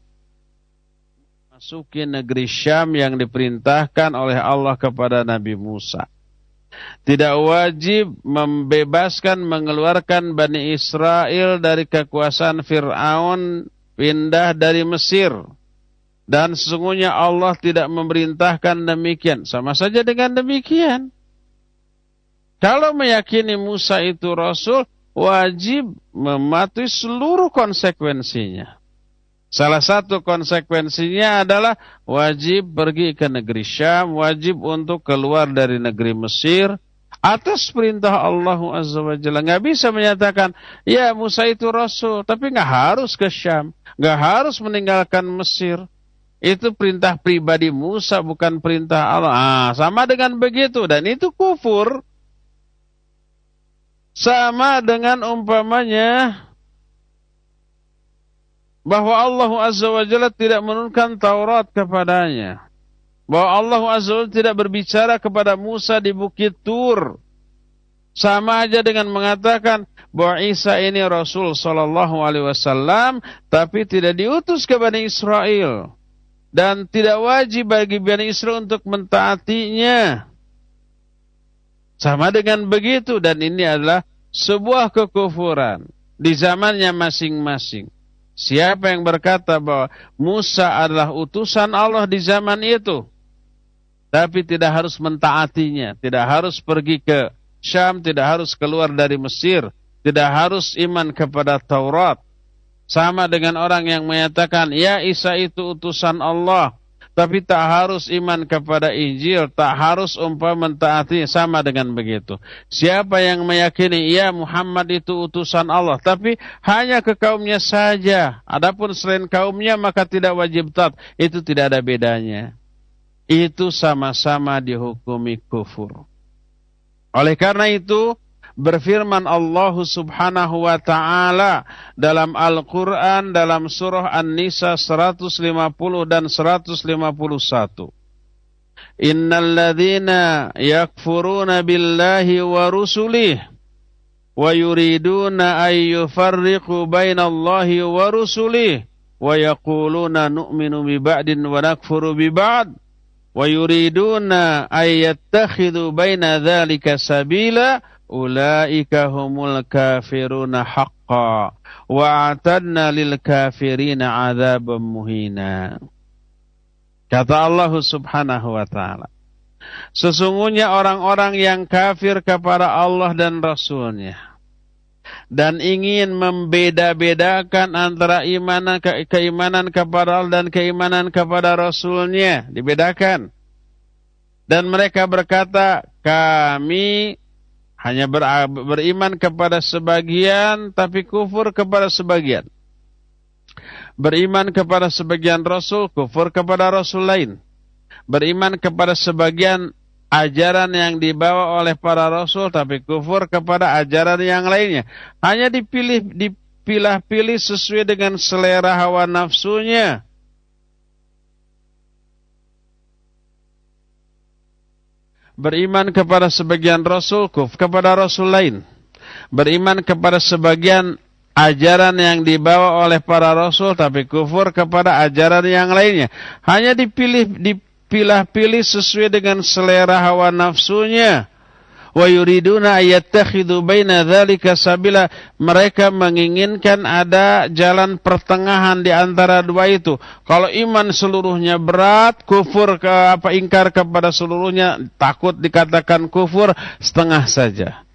masuki negeri Syam yang diperintahkan oleh Allah kepada Nabi Musa. Tidak wajib membebaskan, mengeluarkan Bani Israel dari kekuasaan Fir'aun, pindah dari Mesir. Dan sesungguhnya Allah tidak memerintahkan demikian. Sama saja dengan demikian. Kalau meyakini Musa itu Rasul, wajib mematuhi seluruh konsekuensinya. Salah satu konsekuensinya adalah wajib pergi ke negeri Syam, wajib untuk keluar dari negeri Mesir atas perintah Allah Azza wa Jalla. Nggak bisa menyatakan, ya Musa itu Rasul, tapi nggak harus ke Syam, nggak harus meninggalkan Mesir. Itu perintah pribadi Musa, bukan perintah Allah. Ah, sama dengan begitu, dan itu kufur. Sama dengan umpamanya bahwa Allah Azza wa Jalla tidak menurunkan Taurat kepadanya. Bahwa Allah Azza wa Jalla tidak berbicara kepada Musa di Bukit Tur. Sama aja dengan mengatakan bahwa Isa ini Rasul sallallahu alaihi wasallam, tapi tidak diutus ke Bani Israel. Dan tidak wajib bagi Bani Israel untuk mentaatinya. Sama dengan begitu, dan ini adalah sebuah kekufuran di zamannya masing-masing. Siapa yang berkata bahwa Musa adalah utusan Allah di zaman itu, tapi tidak harus mentaatinya, tidak harus pergi ke Syam, tidak harus keluar dari Mesir, tidak harus iman kepada Taurat. Sama dengan orang yang menyatakan, ya Isa itu utusan Allah, tapi tak harus iman kepada Injil, tak harus umpam mentaati, sama dengan begitu. Siapa yang meyakini, ya Muhammad itu utusan Allah, tapi hanya ke kaumnya saja, adapun selain kaumnya maka tidak wajib taat, itu tidak ada bedanya. Itu sama-sama dihukumi kufur. Oleh karena itu, berfirman Allah Subhanahu wa ta'ala dalam Al-Quran dalam surah An-Nisa seratus lima puluh dan seratus lima puluh satu. Innal ladzina yakfuruna billahi wa rusulih wa yuriduna ay yufarriqu bainallahi wa rusulih wa yaquluna nu'minu bi ba'din wa nakfuru bi ba'd wa yuriduna ay yattakhidhu baina dzalika sabila ulaika humul kafiruna haqqa wa a'tadna lil kafirina 'adzaban muhina. Kata Allah Subhanahu wa ta'ala, sesungguhnya orang-orang yang kafir kepada Allah dan Rasulnya dan ingin membeda-bedakan antara iman ke keimanan kepada Allah dan keimanan kepada Rasulnya, dibedakan. Dan mereka berkata, kami hanya ber, beriman kepada sebagian, tapi kufur kepada sebagian. Beriman kepada sebagian Rasul, kufur kepada Rasul lain. Beriman kepada sebagian ajaran yang dibawa oleh para Rasul, tapi kufur kepada ajaran yang lainnya. Hanya dipilih, dipilah-pilih sesuai dengan selera hawa nafsunya. Beriman kepada sebagian Rasul, kufur kepada Rasul lain. Beriman kepada sebagian ajaran yang dibawa oleh para Rasul, tapi kufur kepada ajaran yang lainnya. Hanya dipilih, dipilah-pilih sesuai dengan selera hawa nafsunya. Wa yuriduna ayattakhidhu baina dzalika sabila. Mereka menginginkan ada jalan pertengahan di antara dua itu. Kalau iman seluruhnya berat, kufur ke apa ingkar kepada seluruhnya, takut dikatakan kufur, setengah saja.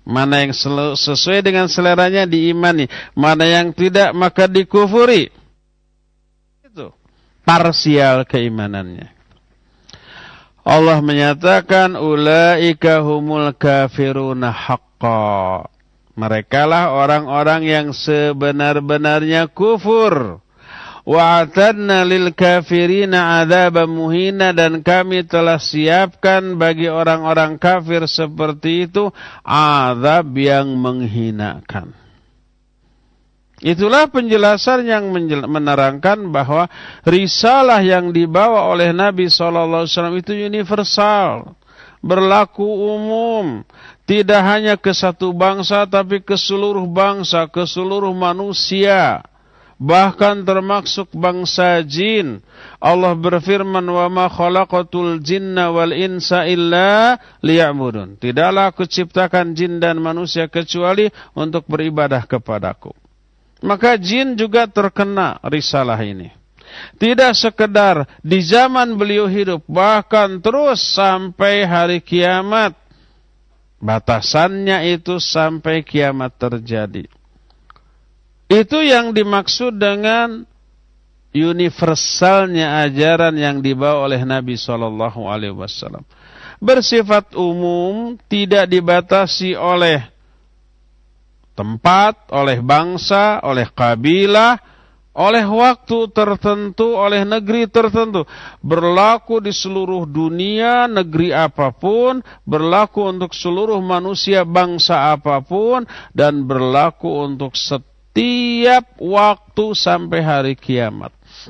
Mana yang sesuai dengan seleranya diimani, mana yang tidak maka dikufuri. Itu parsial keimanannya. Allah menyatakan ulaika humul kafiruna haqqan. Merekalah orang-orang yang sebenar-benarnya kufur. Wa'atadna lil kafirina adzaban muhina, dan kami telah siapkan bagi orang-orang kafir seperti itu azab yang menghinakan. Itulah penjelasan yang menerangkan bahwa risalah yang dibawa oleh Nabi shallallahu alaihi wasallam itu universal, berlaku umum, tidak hanya ke satu bangsa tapi ke seluruh bangsa, ke seluruh manusia. Bahkan termasuk bangsa jin. Allah berfirman, wa ma khalaqatul jinna wal insa illa liya'budun. Tidaklah aku ciptakan jin dan manusia kecuali untuk beribadah kepadaku. Maka jin juga terkena risalah ini. Tidak sekedar di zaman beliau hidup, bahkan terus sampai hari kiamat. Batasannya itu sampai kiamat terjadi. Itu yang dimaksud dengan universalnya ajaran yang dibawa oleh Nabi shallallahu alaihi wasallam. Bersifat umum, tidak dibatasi oleh tempat, oleh bangsa, oleh kabilah, oleh waktu tertentu, oleh negeri tertentu. Berlaku di seluruh dunia, negeri apapun, berlaku untuk seluruh manusia, bangsa apapun, dan berlaku untuk setiap tiap waktu sampai hari kiamat.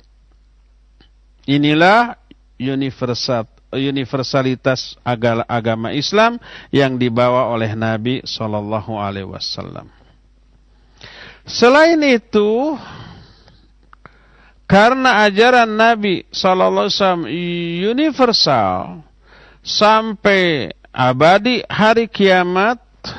Inilah universal, universalitas agama Islam yang dibawa oleh Nabi shallallahu alaihi wasallam. Selain itu, karena ajaran Nabi shallallahu alaihi wasallam universal sampai abadi hari kiamat,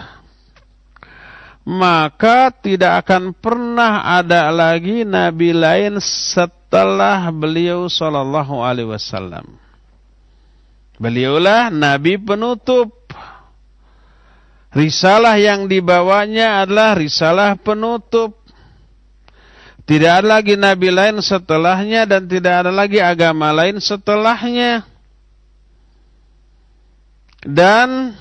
maka tidak akan pernah ada lagi nabi lain setelah beliau sallallahu alaihi wasallam. Beliaulah nabi penutup. Risalah yang dibawanya adalah risalah penutup. Tidak ada lagi nabi lain setelahnya dan tidak ada lagi agama lain setelahnya. Dan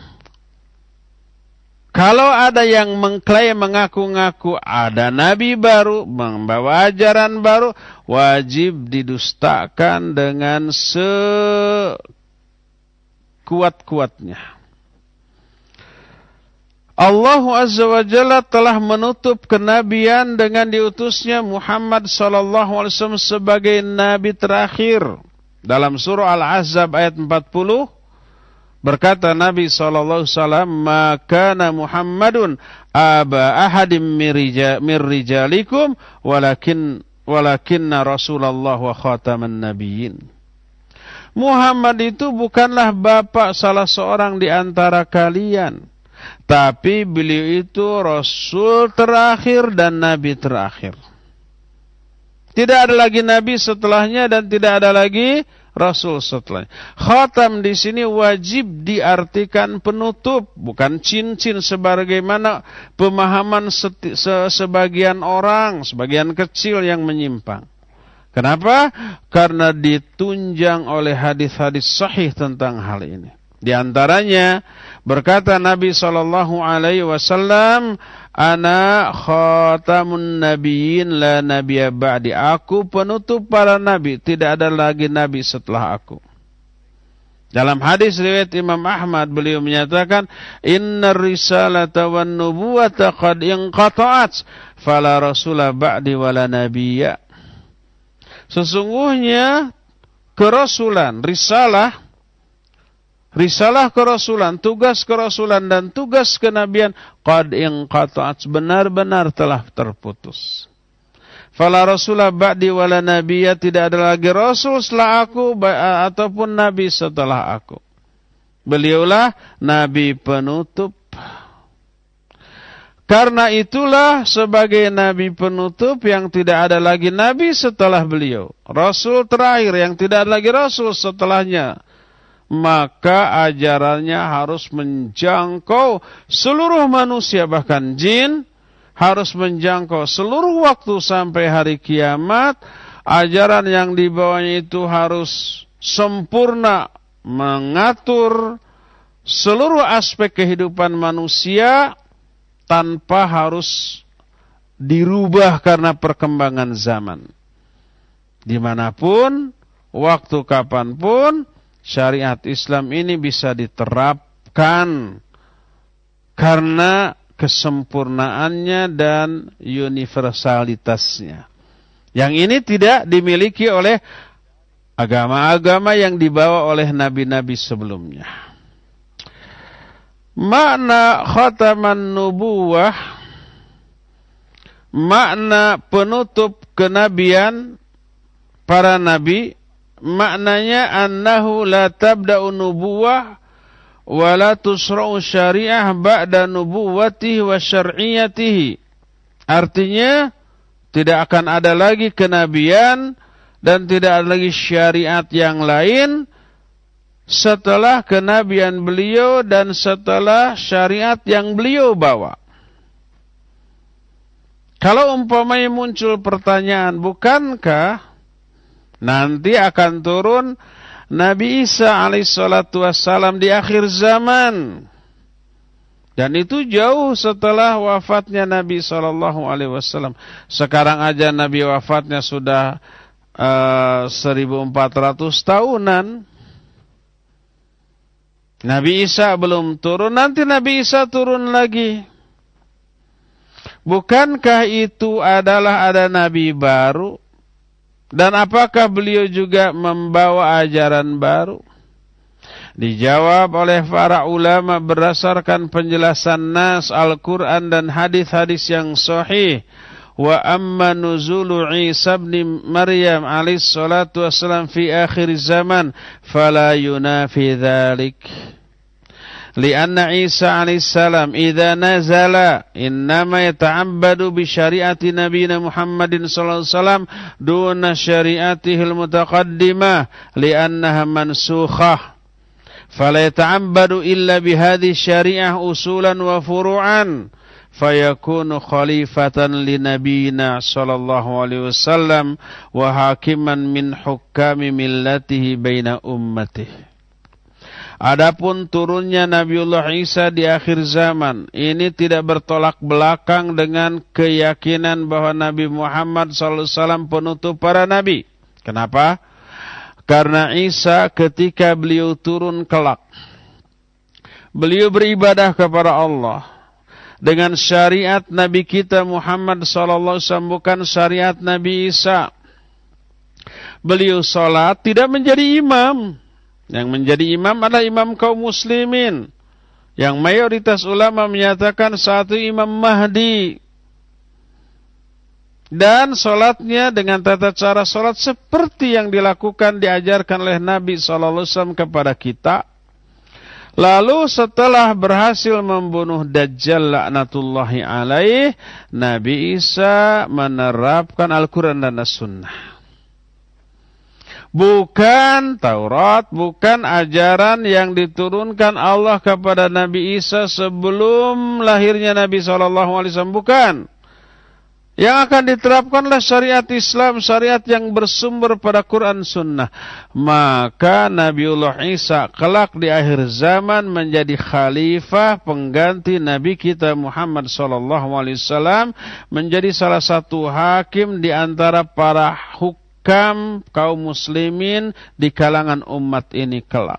kalau ada yang mengklaim mengaku-ngaku ada nabi baru, membawa ajaran baru, wajib didustakan dengan sekuat-kuatnya. Allah Azza wa Jalla telah menutup kenabian dengan diutusnya Muhammad sallallahu alaihi wasallam sebagai nabi terakhir. Dalam surah Al-Ahzab ayat empat puluh, berkata Nabi sallallahu alaihi wasallam, "Maka Muhammadun aba ahadim mir rijalikum walakin walakinna Rasulullah wa khataman nabiyyin." Muhammad itu bukanlah bapak salah seorang di antara kalian, tapi beliau itu rasul terakhir dan nabi terakhir. Tidak ada lagi nabi setelahnya dan tidak ada lagi rasul setelahnya. Khatam di sini wajib diartikan penutup, bukan cincin sebagaimana pemahaman seti, se, sebagian orang, sebagian kecil yang menyimpang. Kenapa? Karena ditunjang oleh hadis-hadis sahih tentang hal ini. Di antaranya berkata Nabi sallallahu alaihi wasallam, "Ana khatamun nabiyyin la nabiyya ba'di." Aku penutup para nabi, tidak ada lagi nabi setelah aku. Dalam hadis riwayat Imam Ahmad beliau menyatakan, "Innar risalata wan nubuwata qad inqata'at, fala rasula ba'di wala nabiyya." Sesungguhnya kerasulan, risalah Risalah kerasulan, tugas kerasulan dan tugas kenabian qad inqata'at, benar-benar telah terputus. Fala rasulah ba'di wala nabiyya, tidak ada lagi rasul setelah aku ataupun nabi setelah aku. Beliaulah nabi penutup. Karena itulah sebagai nabi penutup yang tidak ada lagi nabi setelah beliau, rasul terakhir yang tidak ada lagi rasul setelahnya, maka ajarannya harus menjangkau seluruh manusia, bahkan jin, harus menjangkau seluruh waktu sampai hari kiamat. Ajaran yang dibawanya itu harus sempurna, mengatur seluruh aspek kehidupan manusia tanpa harus dirubah karena perkembangan zaman. Dimanapun, waktu kapanpun, syariat Islam ini bisa diterapkan karena kesempurnaannya dan universalitasnya. Yang ini tidak dimiliki oleh agama-agama yang dibawa oleh nabi-nabi sebelumnya. Makna khataman nubuwah, makna penutup kenabian para nabi, maknanya annahu la tabda'u nubuwah wa la tusra'u syariah ba'da nubuwatihi wa syar'iyatihi. Artinya tidak akan ada lagi kenabian dan tidak ada lagi syariat yang lain setelah kenabian beliau dan setelah syariat yang beliau bawa. Kalau umpamanya muncul pertanyaan, bukankah nanti akan turun Nabi Isa alaihissalatu wassalam di akhir zaman? Dan itu jauh setelah wafatnya Nabi sallallahu alaihi wasallam. Sekarang aja Nabi wafatnya sudah uh, seribu empat ratus tahunan. Nabi Isa belum turun, nanti Nabi Isa turun lagi. Bukankah itu adalah ada Nabi baru? Dan apakah beliau juga membawa ajaran baru? Dijawab oleh para ulama berdasarkan penjelasan nas Al-Quran dan hadis-hadis yang sahih. Wa amma nuzulu Isa bin Maryam alaihi salatu wassalam fi akhir zaman fala yunafi dhalik. Lianna Isa alaihi salam idza nazala innama yata'abbadu bi syariati nabiyina Muhammadin sallallahu alaihi wasallam duna syariatihil mutaqaddimah liannaha mansukhah. فلا يتعبد إلا بهذه الشريعة أصولا وفروعا فيكون خليفة لنبينا صلى الله عليه وسلم وحاكما من حكام ملته بين أمته. Adapun turunnya Nabiullah Isa di akhir zaman ini tidak bertolak belakang dengan keyakinan bahwa Nabi Muhammad sallallahu alaihi wasallam penutup para nabi. Kenapa? Karena Isa ketika beliau turun kelak, beliau beribadah kepada Allah dengan syariat Nabi kita Muhammad sallallahu alaihi wasallam, bukan syariat Nabi Isa. Beliau salat tidak menjadi imam. Yang menjadi imam adalah imam kaum muslimin. Yang mayoritas ulama menyatakan satu Imam Mahdi. Dan solatnya dengan tata cara solat seperti yang dilakukan, diajarkan oleh Nabi sallallahu alaihi wasallam kepada kita. Lalu setelah berhasil membunuh Dajjal laknatullahi alaih, Nabi Isa menerapkan Al-Quran dan As-Sunnah. Bukan Taurat, bukan ajaran yang diturunkan Allah kepada Nabi Isa sebelum lahirnya Nabi sallallahu alaihi wasallam, bukan. Yang akan diterapkanlah syariat Islam, syariat yang bersumber pada Quran Sunnah. Maka Nabiullah Isa kelak di akhir zaman menjadi khalifah pengganti Nabi kita Muhammad sallallahu alaihi wasallam, menjadi salah satu hakim di antara para hukam kaum muslimin di kalangan umat ini kelak.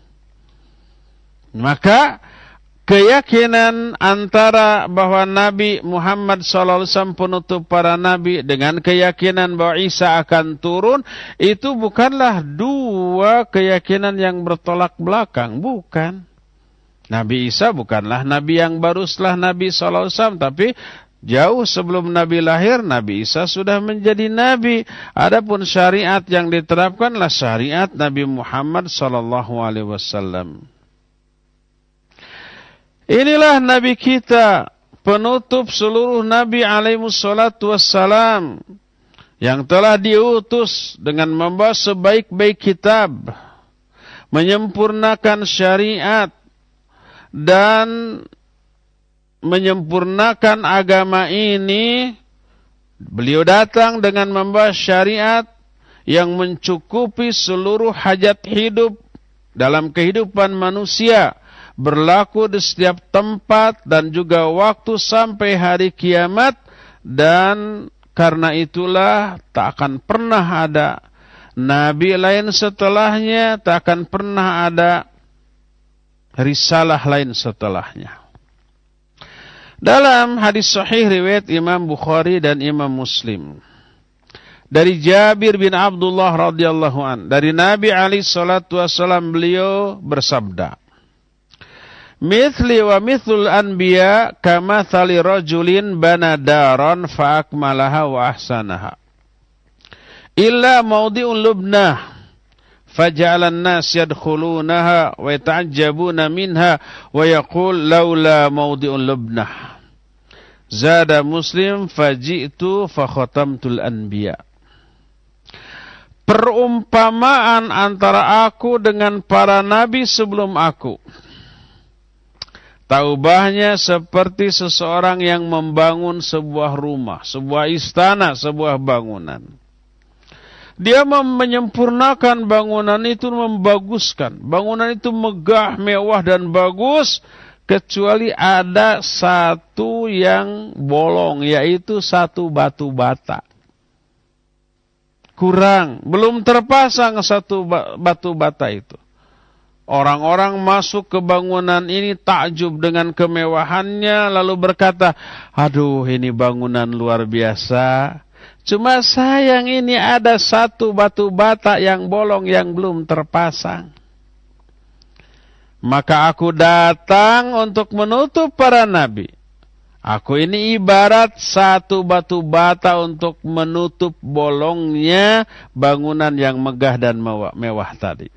Maka keyakinan antara bahwa Nabi Muhammad sallallahu alaihi wasallam penutup para nabi dengan keyakinan bahwa Isa akan turun, itu bukanlah dua keyakinan yang bertolak belakang, bukan. Nabi Isa bukanlah nabi yang baru setelah Nabi sallallahu alaihi wasallam, tapi jauh sebelum Nabi lahir, Nabi Isa sudah menjadi nabi. Adapun syariat yang diterapkanlah syariat Nabi Muhammad sallallahu alaihi wasallam. Inilah Nabi kita, penutup seluruh Nabi alaihissalatu wassalam, yang telah diutus dengan membawa sebaik-baik kitab, menyempurnakan syariat dan menyempurnakan agama ini. Beliau datang dengan membawa syariat yang mencukupi seluruh hajat hidup dalam kehidupan manusia, berlaku di setiap tempat dan juga waktu sampai hari kiamat. Dan karena itulah tak akan pernah ada nabi lain setelahnya, tak akan pernah ada risalah lain setelahnya. Dalam hadis sahih riwayat Imam Bukhari dan Imam Muslim dari Jabir bin Abdullah radhiyallahu an, dari Nabi alaihi salatu wasallam, beliau bersabda, "Mithli wa mithlul anbiya kamathali rajulin bana daran fa akmalaha wa ahsanaha illa mawdi'un lubnah faja'ala an-nas yadkhulunaha wa yata'ajjabuna minha wa yaqul laula mawdi'un lubnah." Zada Muslim, faji'tu fa khatamtul anbiya. Perumpamaan antara aku dengan para nabi sebelum aku, taubahnya seperti seseorang yang membangun sebuah rumah, sebuah istana, sebuah bangunan. Dia menyempurnakan bangunan itu, membaguskan. Bangunan itu megah, mewah dan bagus, kecuali ada satu yang bolong, yaitu satu batu bata. Kurang, belum terpasang satu batu bata itu. Orang-orang masuk ke bangunan ini takjub dengan kemewahannya, lalu berkata, "Aduh, ini bangunan luar biasa. Cuma sayang ini ada satu batu bata yang bolong yang belum terpasang. Maka aku datang untuk menutup para nabi. Aku ini ibarat satu batu bata untuk menutup bolongnya bangunan yang megah dan mewah, mewah tadi."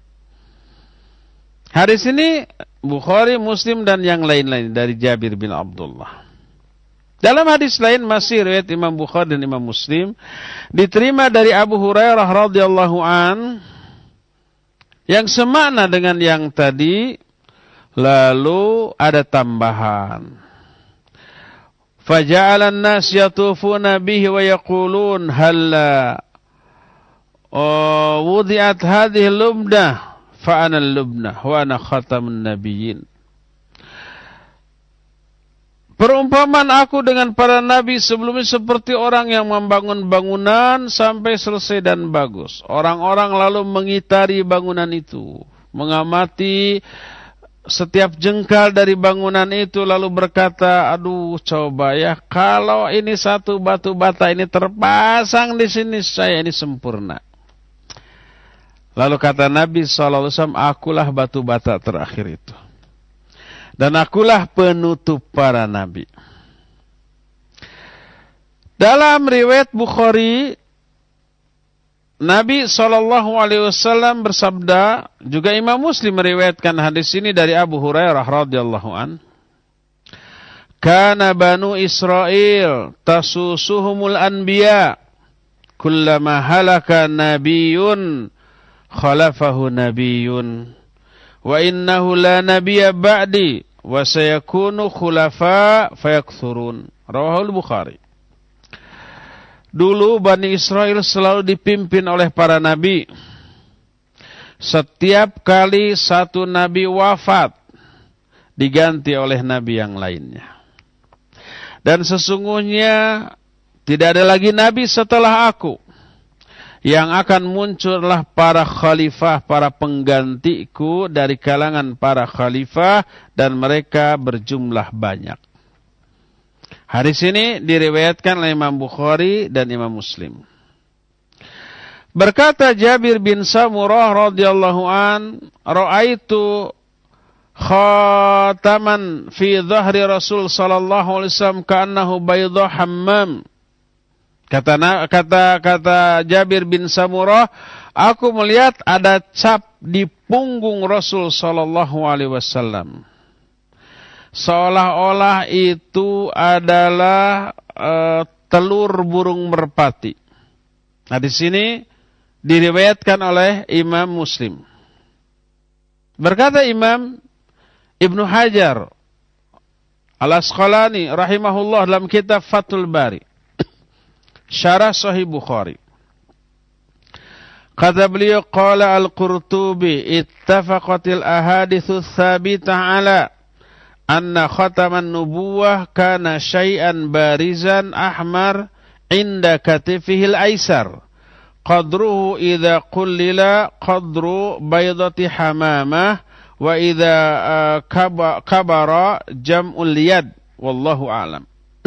Hadis ini Bukhari, Muslim dan yang lain-lain dari Jabir bin Abdullah. Dalam hadis lain masih riwayat Imam Bukhari dan Imam Muslim, diterima dari Abu Hurairah radhiyallahu an, yang semakna dengan yang tadi, lalu ada tambahan. Faja'ala an-nas yatufuna bihi wa yaqulun halla wudi'at hadhihi lumdah fa ana al-lubnah wa ana khatamun nabiyyin. Perumpamaan aku dengan para nabi sebelumnya seperti orang yang membangun bangunan sampai selesai dan bagus. Orang-orang lalu mengitari bangunan itu, mengamati setiap jengkal dari bangunan itu, lalu berkata, "Aduh, coba ya, kalau ini satu batu bata ini terpasang di sini, saya ini sempurna." Lalu kata Nabi shallallahu alaihi wasallam, "Akulah batu bata terakhir itu. Dan akulah penutup para nabi." Dalam riwayat Bukhari, Nabi shallallahu alaihi wasallam bersabda, juga Imam Muslim meriwayatkan hadis ini dari Abu Hurairah radhiyallahu an, "Kana banu Israil tasusuhumul anbiya, kullama halaka nabiyyun khalafahu nabiyyun. Wa innahu la nabiyya ba'di wa sayakunu khulafa fayakthurun." Rawahul Bukhari. Dulu Bani Israel selalu dipimpin oleh para nabi. Setiap kali satu nabi wafat, diganti oleh nabi yang lainnya. Dan sesungguhnya tidak ada lagi nabi setelah aku. Yang akan muncullah para khalifah, para penggantiku dari kalangan para khalifah, dan mereka berjumlah banyak. Hadis ini diriwayatkan oleh Imam Bukhari dan Imam Muslim. Berkata Jabir bin Samurah radhiyallahu an, "Ra'aitu khataman fi dhahri Rasul sallallahu alaihi wasallam ka'annahu bayda hammam." Kata kata kata Jabir bin Samurah, "Aku melihat ada cap di punggung Rasul sallallahu alaihi wasallam, seolah-olah itu adalah uh, telur burung merpati." Nah, di sini diriwayatkan oleh Imam Muslim. Berkata Imam Ibnu Hajar Al-Asqalani rahimahullah dalam kitab Fathul Bari, Syarah Sahih Bukhari. Kata beliau, qala Al-Qurtubi ittafaqatil ahaditsu tsabitah ala anna khataman nubuwah kana syai'an barizan ahmar inda katifihil aisar qadruhu idza qullila qadru baydati hamamah wa idza uh, kabara jam'ul yad wallahu a'lam.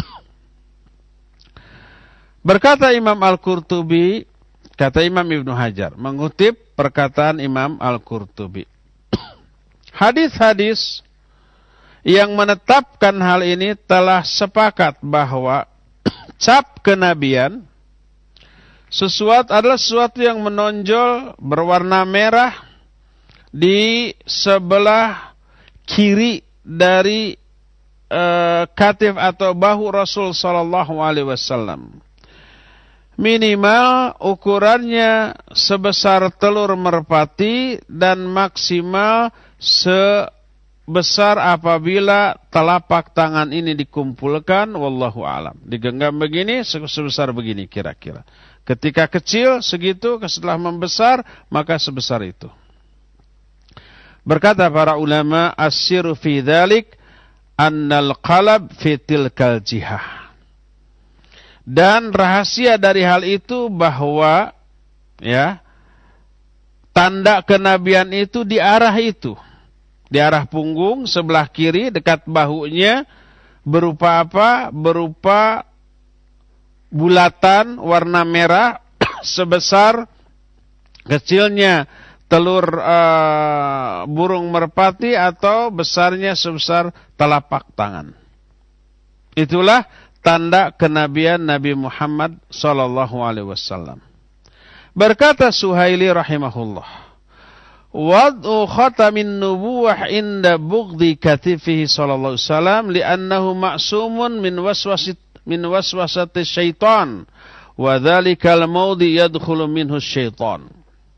Berkata Imam Al-Qurtubi, kata Imam Ibnu Hajar mengutip perkataan Imam Al-Qurtubi, hadis-hadis yang menetapkan hal ini telah sepakat bahwa cap kenabian sesuatu adalah sesuatu yang menonjol berwarna merah di sebelah kiri dari uh, katif atau bahu Rasul sallallahu alaihi wasallam. Minimal ukurannya sebesar telur merpati dan maksimal sebesar apabila telapak tangan ini dikumpulkan, wallahu alam. Digenggam begini sebesar begini kira-kira. Ketika kecil segitu, setelah membesar maka sebesar itu. Berkata para ulama, as-sirru fi dzalik annal qalab fi tilkal jihah. Dan rahasia dari hal itu bahwa ya tanda kenabian itu di arah itu, di arah punggung sebelah kiri dekat bahunya, berupa apa? Berupa bulatan warna merah sebesar kecilnya telur uh, burung merpati atau besarnya sebesar telapak tangan. Itulah tanda kenabian Nabi Muhammad sallallahu alaihi wasallam. Berkata Suhaili rahimahullah, wad'u khatamin nubuwah inda bughdhi katifihi sallallahu alaihi wasallam li'annahu ma'sumun min waswasit min waswasati syaitan wa dhalikal mawdi yadkhulu minhu syaitan.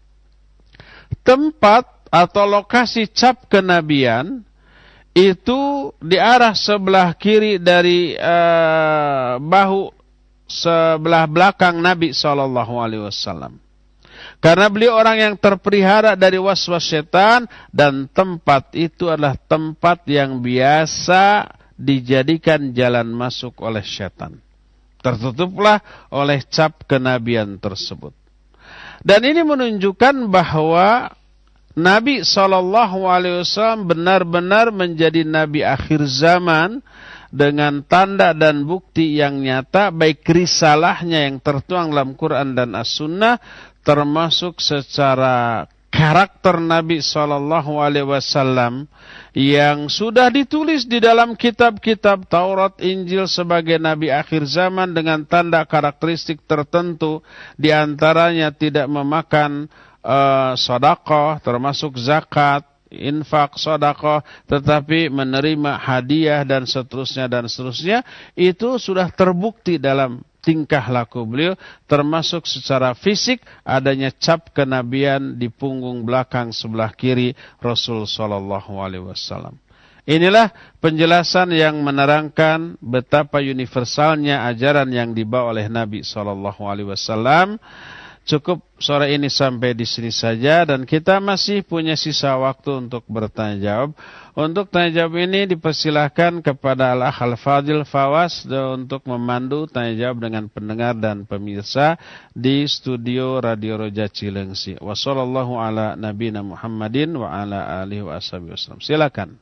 Tempat atau lokasi cap kenabian itu di arah sebelah kiri dari uh, bahu sebelah belakang Nabi sallallahu alaihi wasallam. Karena beliau orang yang terpelihara dari waswas setan, dan tempat itu adalah tempat yang biasa dijadikan jalan masuk oleh setan. Tertutuplah oleh cap kenabian tersebut. Dan ini menunjukkan bahwa Nabi sallallahu alaihi wasallam benar-benar menjadi nabi akhir zaman dengan tanda dan bukti yang nyata, baik risalahnya yang tertuang dalam Quran dan As-Sunnah, termasuk secara karakter Nabi sallallahu alaihi wasallam yang sudah ditulis di dalam kitab-kitab Taurat, Injil sebagai nabi akhir zaman dengan tanda karakteristik tertentu, di antaranya tidak memakan Uh, sedekah, termasuk zakat, infak, sedekah, tetapi menerima hadiah dan seterusnya dan seterusnya. Itu sudah terbukti dalam tingkah laku beliau, termasuk secara fisik adanya cap kenabian di punggung belakang sebelah kiri Rasul sallallahu alaihi wasallam. Inilah penjelasan yang menerangkan betapa universalnya ajaran yang dibawa oleh Nabi sallallahu alaihi wasallam. Cukup sore ini sampai di sini saja, dan kita masih punya sisa waktu untuk bertanya jawab. Untuk tanya jawab ini dipersilahkan kepada Al-Akh Al-Fadil Fawas untuk memandu tanya jawab dengan pendengar dan pemirsa di studio Radio Roja Cilengsi. Wassallallahu ala nabiyina Muhammadin wa ala alihi wa ashabihi wasallam. Silakan.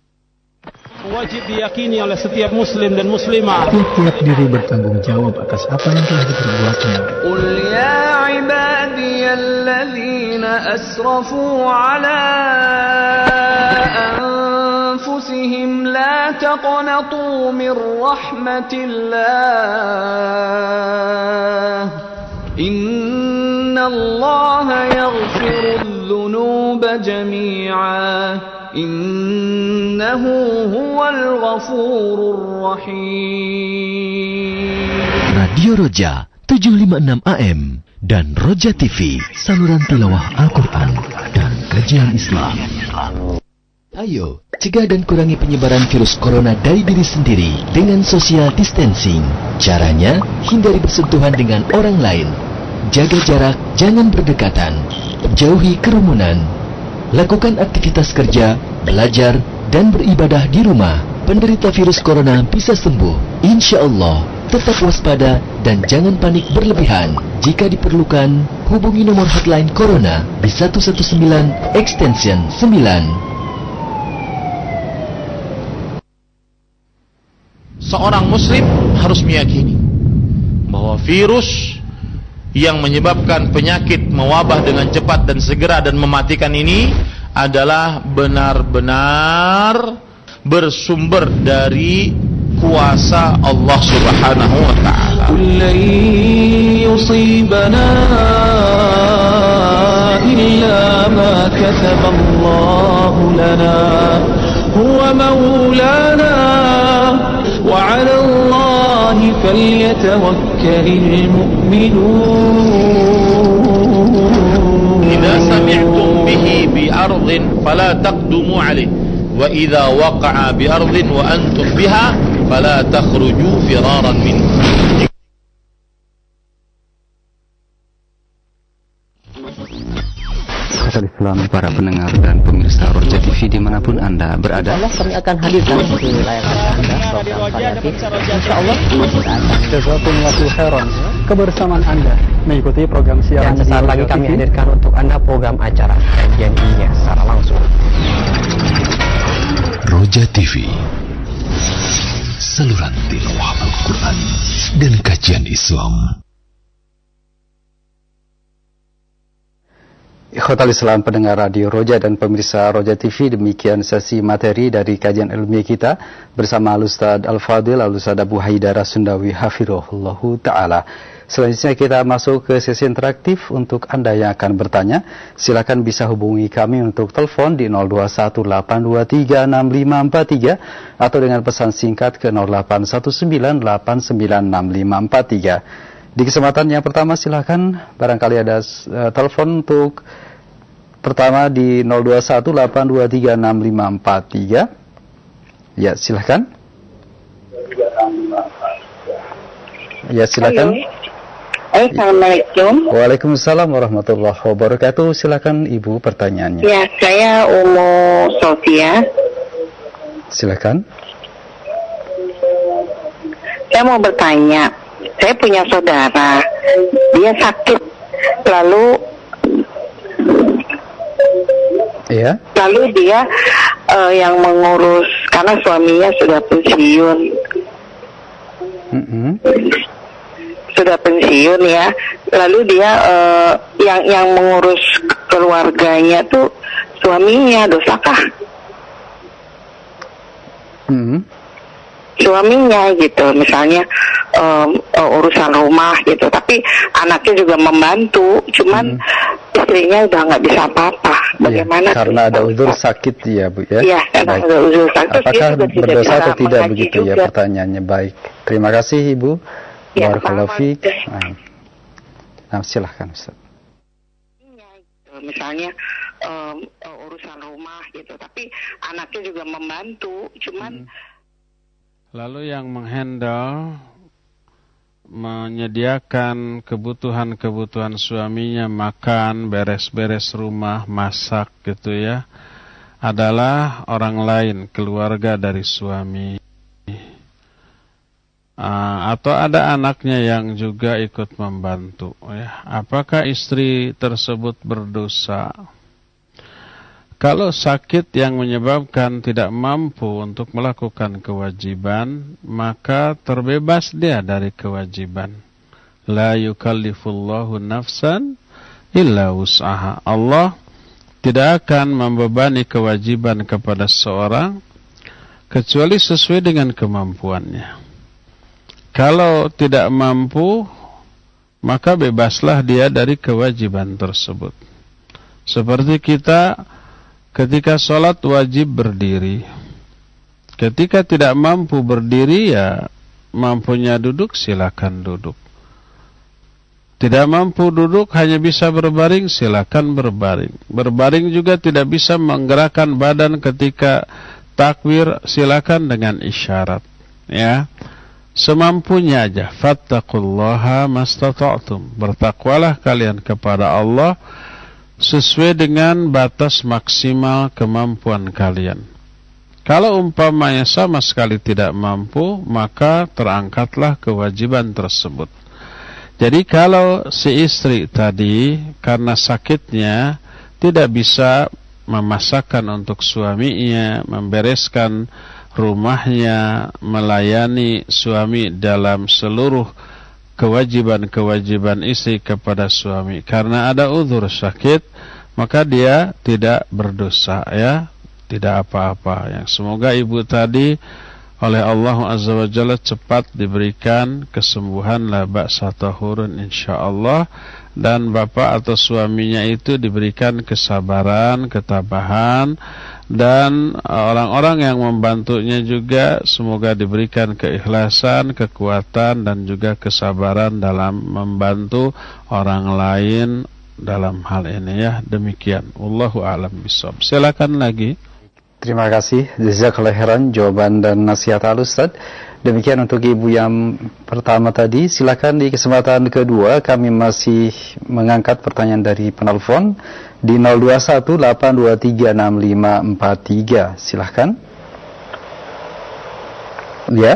Wajib diyakini oleh setiap muslim dan muslimah. Setiap diri bertanggung jawab atas apa yang telah diperbuatnya. Qul ya ibadiyalladzina asrafu ala anfusihim la taqnatu min rahmatillah. Innallaha yaghfirudz dzunuba jami'a. Innahu huwal ghafurur rahim. Radio Roja tujuh lima enam A M dan Roja T V, saluran tilawah Al-Quran dan kajian Islam. Ayo, cegah dan kurangi penyebaran virus corona dari diri sendiri dengan social distancing. Caranya, hindari bersentuhan dengan orang lain. Jaga jarak, jangan berdekatan. Jauhi kerumunan. Lakukan aktivitas kerja, belajar, dan beribadah di rumah. Penderita virus corona bisa sembuh, insya Allah. Tetap waspada dan jangan panik berlebihan. Jika diperlukan, hubungi nomor hotline Corona di satu satu sembilan extension sembilan. Seorang muslim harus meyakini bahwa virus yang menyebabkan penyakit mewabah dengan cepat dan segera dan mematikan ini adalah benar-benar bersumber dari kuasa Allah Subhanahu wa taala. Kullan yusibana illa ma kataba Allah lana huwa maulana wa 'ala Allah falyatawakkalul mu'minun. Idza sami'tum bihi bi ardhin fala taqdumu 'alayhi wa idza waqa'a bi ardhin wa antum biha fala takhruju firaran minhu. Islam, para pendengar dan pemirsa Roja T V dimanapun Anda berada. Allah kami akan hadirkan di layar Anda program variatif. Insya Allah kita akan Jazakumullahu khairan kebersamaan Anda mengikuti program siaran. Dan sesaat lagi kami hadirkan untuk Anda program acara kajian ilmiah secara langsung. Roja T V, saluran tilawah Al-Quran dan kajian Islam. Ikhwatal Islam, pendengar radio Roja dan pemirsa Roja T V, demikian sesi materi dari kajian ilmiah kita bersama Al-Ustadz Al-Fadil Al-Ustadz Abu Haidara Sundawi Hafirullahu Ta'ala. Selanjutnya kita masuk ke sesi interaktif. Untuk Anda yang akan bertanya, silakan bisa hubungi kami untuk telepon di nol dua satu delapan dua tiga enam lima empat tiga atau dengan pesan singkat ke nol delapan satu sembilan delapan sembilan enam lima empat tiga. Di kesempatan yang pertama silakan, barangkali ada uh, telepon untuk pertama di nol dua satu delapan dua tiga enam lima empat tiga. Ya, silakan. Ya, silakan. Assalamualaikum. Waalaikumsalam warahmatullahi wabarakatuh. Silakan Ibu pertanyaannya. Ya, saya Umu Sofia. Silakan. Saya mau bertanya. Saya punya saudara, dia sakit, lalu, ya. lalu dia uh, yang mengurus karena suaminya sudah pensiun, mm-hmm. sudah pensiun ya, lalu dia uh, yang yang mengurus keluarganya tuh suaminya, dosakah? Mm-hmm. Suaminya gitu, misalnya um, uh, urusan rumah gitu, tapi anaknya juga membantu, cuman hmm. istrinya udah nggak bisa apa-apa. Bagaimana? Ya, karena ada uzur sakit ya Bu ya. Iya, karena ada uzur sakit. Apakah berdosa atau tidak begitu juga. Ya pertanyaannya. Baik, terima kasih Ibu. Ya, barakallahu fiik. Nah, silahkan Ustaz. Misalnya um, uh, urusan rumah gitu, tapi anaknya juga membantu, cuman hmm. Lalu yang menghandle, menyediakan kebutuhan-kebutuhan suaminya, makan, beres-beres rumah, masak gitu ya, adalah orang lain, keluarga dari suami. Uh, atau ada anaknya yang juga ikut membantu ya. Apakah istri tersebut berdosa? Kalau sakit yang menyebabkan tidak mampu untuk melakukan kewajiban, maka terbebas dia dari kewajiban. La yukallifullahu nafsan illa wus'aha. Allah tidak akan membebani kewajiban kepada seorang kecuali sesuai dengan kemampuannya. Kalau tidak mampu, maka bebaslah dia dari kewajiban tersebut. Seperti kita ketika sholat wajib berdiri. Ketika tidak mampu berdiri, ya mampunya duduk, silakan duduk. Tidak mampu duduk, hanya bisa berbaring, silakan berbaring. Berbaring juga tidak bisa menggerakkan badan ketika takbir, silakan dengan isyarat. Ya, semampunya aja. Fattaqullaha mastata'tum. Bertakwalah kalian kepada Allah sesuai dengan batas maksimal kemampuan kalian. Kalau umpamanya sama sekali tidak mampu, maka terangkatlah kewajiban tersebut. Jadi kalau si istri tadi karena sakitnya tidak bisa memasakkan untuk suaminya, membereskan rumahnya, melayani suami dalam seluruh kewajiban-kewajiban istri kepada suami, karena ada uzur sakit, maka dia tidak berdosa, ya, tidak apa-apa. Yang semoga ibu tadi oleh Allah Azza wa Jalla cepat diberikan kesembuhan, la ba'sa tahurun insyaallah, dan bapak atau suaminya itu diberikan kesabaran, ketabahan, dan orang-orang yang membantunya juga semoga diberikan keikhlasan, kekuatan, dan juga kesabaran dalam membantu orang lain dalam hal ini, ya. Demikian, wallahu a'lam bishawab. Silakan lagi. Terima kasih, jazakallahu khairan jawaban dan nasihat Al-Ustaz. Demikian untuk ibu yang pertama tadi. Silakan di kesempatan kedua kami masih mengangkat pertanyaan dari penelpon di nol dua satu delapan dua tiga enam lima empat tiga. Silakan. Ya.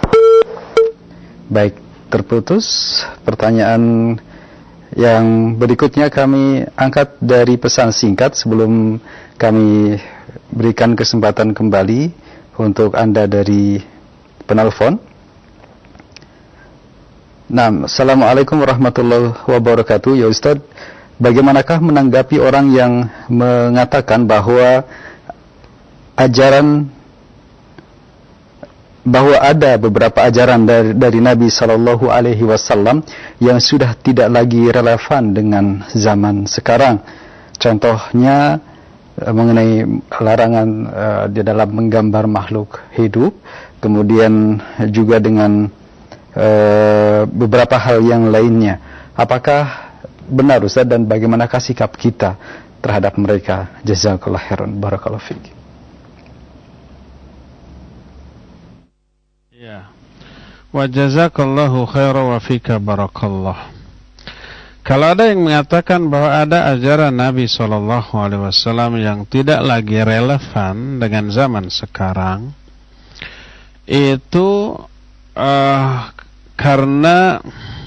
Baik, terputus. Pertanyaan yang berikutnya kami angkat dari pesan singkat sebelum kami berikan kesempatan kembali untuk Anda dari penelpon. Nah, Assalamualaikum warahmatullahi wabarakatuh. Ya Ustaz, bagaimanakah menanggapi orang yang mengatakan bahwa ajaran bahwa ada beberapa ajaran dari, dari Nabi Shallallahu Alaihi Wasallam yang sudah tidak lagi relevan dengan zaman sekarang? Contohnya mengenai larangan uh, di dalam menggambar makhluk hidup, kemudian juga dengan uh, beberapa hal yang lainnya. Apakah benar Ustaz, dan bagaimanakah sikap kita terhadap mereka? Jazakallahu khairan, barakallahu fiik. Ya. Wa jazakallahu khairan wa fika barakallah. Kalau ada yang mengatakan bahwa ada ajaran Nabi shallallahu alaihi wasallam yang tidak lagi relevan dengan zaman sekarang, itu uh, karena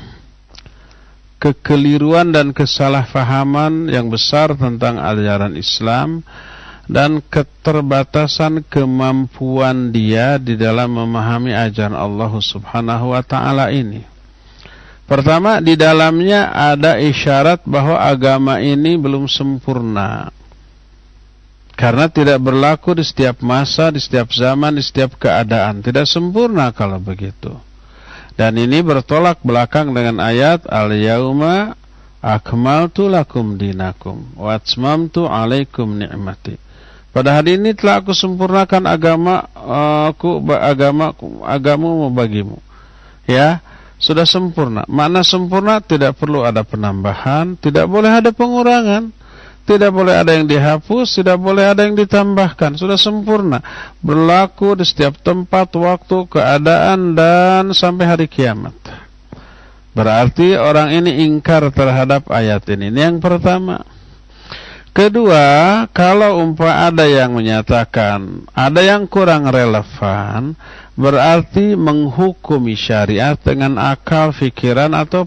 kekeliruan dan kesalahpahaman yang besar tentang ajaran Islam dan keterbatasan kemampuan dia di dalam memahami ajaran Allah Subhanahu wa taala ini. Pertama, di dalamnya ada isyarat bahwa agama ini belum sempurna, karena tidak berlaku di setiap masa, di setiap zaman, di setiap keadaan. Tidak sempurna kalau begitu. Dan ini bertolak belakang dengan ayat Al-Yauma akmaltu lakum dinakum wa atmamtu alaikum ni'mati. Pada hari ini telah aku sempurnakan agama aku agama agamamu bagimu. Ya, sudah sempurna. Makna sempurna tidak perlu ada penambahan, tidak boleh ada pengurangan, tidak boleh ada yang dihapus, tidak boleh ada yang ditambahkan. Sudah sempurna, berlaku di setiap tempat, waktu, keadaan, dan sampai hari kiamat. Berarti orang ini ingkar terhadap ayat ini. Ini yang pertama. Kedua, kalau umpama ada yang menyatakan ada yang kurang relevan, berarti menghukumi syariat dengan akal, fikiran, atau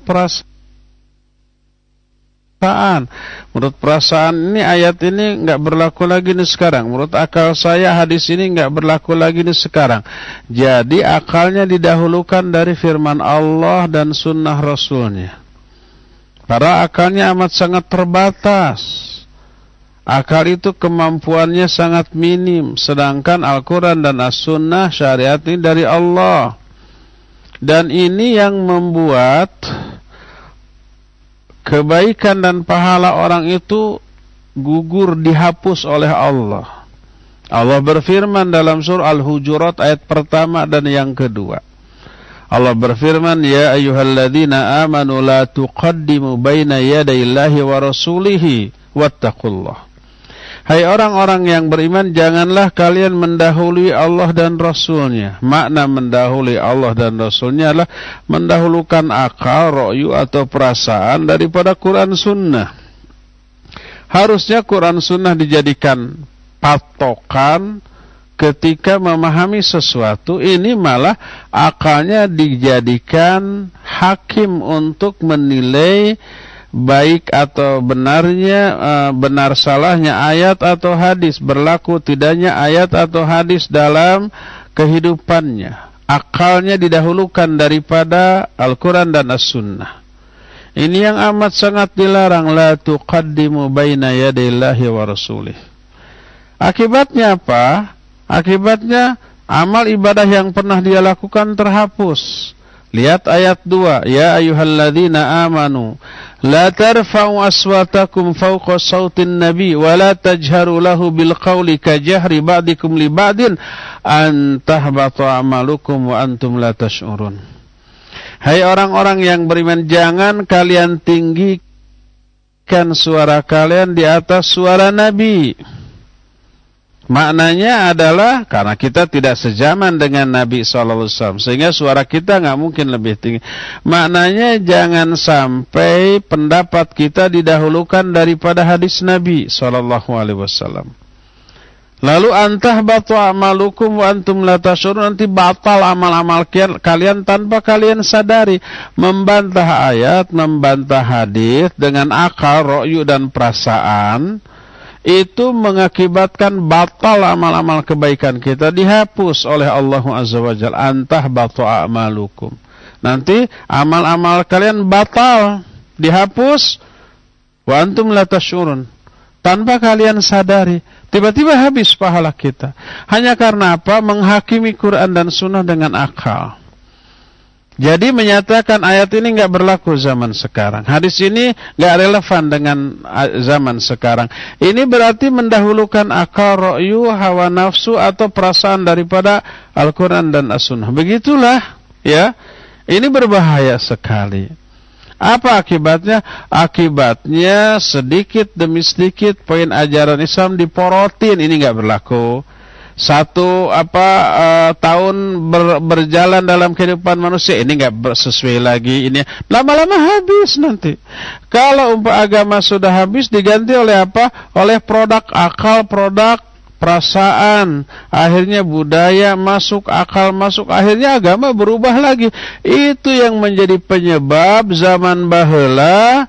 perasaan. Menurut perasaan ini, ayat ini enggak berlaku lagi nih sekarang. Menurut akal saya, hadis ini enggak berlaku lagi nih sekarang. Jadi akalnya didahulukan dari firman Allah dan sunnah Rasulnya. Karena akalnya amat sangat terbatas. Akal itu kemampuannya sangat minim, sedangkan Al-Quran dan As-Sunnah syariat ini dari Allah. Dan ini yang membuat kebaikan dan pahala orang itu gugur, dihapus oleh Allah. Allah berfirman dalam surah Al-Hujurat ayat pertama dan yang kedua. Allah berfirman, ya ayyuhalladzina amanu la tuqaddimu baina yadayillahi wa rasulihi wattaqullah. Hai orang-orang yang beriman, janganlah kalian mendahului Allah dan Rasulnya. Makna mendahului Allah dan Rasulnya adalah mendahulukan akal, ra'yu atau perasaan daripada Quran Sunnah. Harusnya Quran Sunnah dijadikan patokan ketika memahami sesuatu. Ini malah akalnya dijadikan hakim untuk menilai baik atau benarnya, benar salahnya ayat atau hadis, berlaku tidaknya ayat atau hadis dalam kehidupannya. Akalnya didahulukan daripada Al-Quran dan As-Sunnah. Ini yang amat sangat dilarang. La tuqaddimu baina yadayillahi wa rasulih. Akibatnya apa? Akibatnya amal ibadah yang pernah dia lakukan terhapus. Lihat ayat dua, ya ayyuhalladzina amanu la tarfa'u aswatakum fawqa sautin nabi wa la tajharu lahu bil qawli ka jahri ba'dikum li ba'din an tahbata a'malukum wa antum la tash'urun. Hai orang-orang yang beriman, jangan kalian tinggikan suara kalian di atas suara Nabi. Maknanya adalah karena kita tidak sejaman dengan Nabi shallallahu alaihi wasallam, sehingga suara kita nggak mungkin lebih tinggi. Maknanya jangan sampai pendapat kita didahulukan daripada hadis Nabi shallallahu alaihi wasallam. Lalu antah batu amalukum wa antum la tashurun, nanti batal amal-amal kalian tanpa kalian sadari. Membantah ayat, membantah hadis dengan akal, ra'yu dan perasaan, itu mengakibatkan batal amal-amal kebaikan kita, dihapus oleh Allah Azza wa Jalla. Antah batu a'malukum, nanti amal-amal kalian batal, dihapus, wa antum la tashurun, tanpa kalian sadari. Tiba-tiba habis pahala kita. Hanya karena apa? Menghakimi Quran dan Sunnah dengan akal. Jadi menyatakan ayat ini nggak berlaku zaman sekarang. Hadis ini nggak relevan dengan zaman sekarang. Ini berarti mendahulukan akal, ra'yu, hawa nafsu atau perasaan daripada Al-Quran dan As-Sunnah. Begitulah, ya. Ini berbahaya sekali. Apa akibatnya? Akibatnya sedikit demi sedikit poin ajaran Islam diporotin. Ini nggak berlaku. Satu apa uh, tahun ber, berjalan dalam kehidupan manusia, ini nggak sesuai lagi. Ini lama-lama habis nanti. Kalau umpah agama sudah habis, diganti oleh apa? Oleh produk akal, produk perasaan. Akhirnya budaya masuk, akal masuk, akhirnya agama berubah lagi. Itu yang menjadi penyebab zaman baheula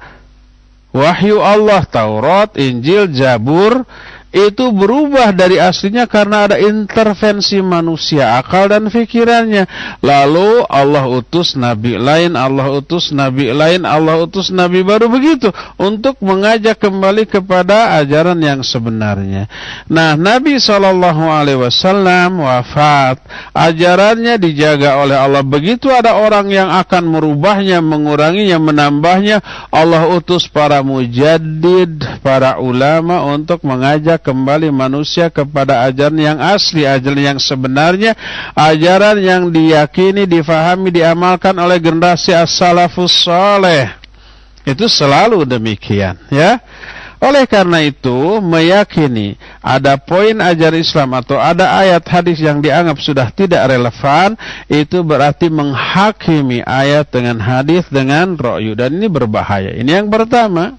wahyu Allah, Taurat, Injil, Zabur itu berubah dari aslinya karena ada intervensi manusia, akal dan fikirannya. Lalu Allah utus nabi lain, Allah utus nabi lain, Allah utus nabi baru, begitu untuk mengajak kembali kepada ajaran yang sebenarnya. Nah, Nabi shallallahu alaihi wasallam wafat, ajarannya dijaga oleh Allah. Begitu ada orang yang akan merubahnya, menguranginya, menambahnya, Allah utus para mujaddid, para ulama untuk mengajak kembali manusia kepada ajaran yang asli, ajaran yang sebenarnya, ajaran yang diyakini, difahami, diamalkan oleh generasi as-salafus saleh. Itu selalu demikian, ya. Oleh karena itu, meyakini ada poin ajaran Islam atau ada ayat hadis yang dianggap sudah tidak relevan, itu berarti menghakimi ayat dengan hadis dengan ra'yu, dan ini berbahaya. Ini yang pertama.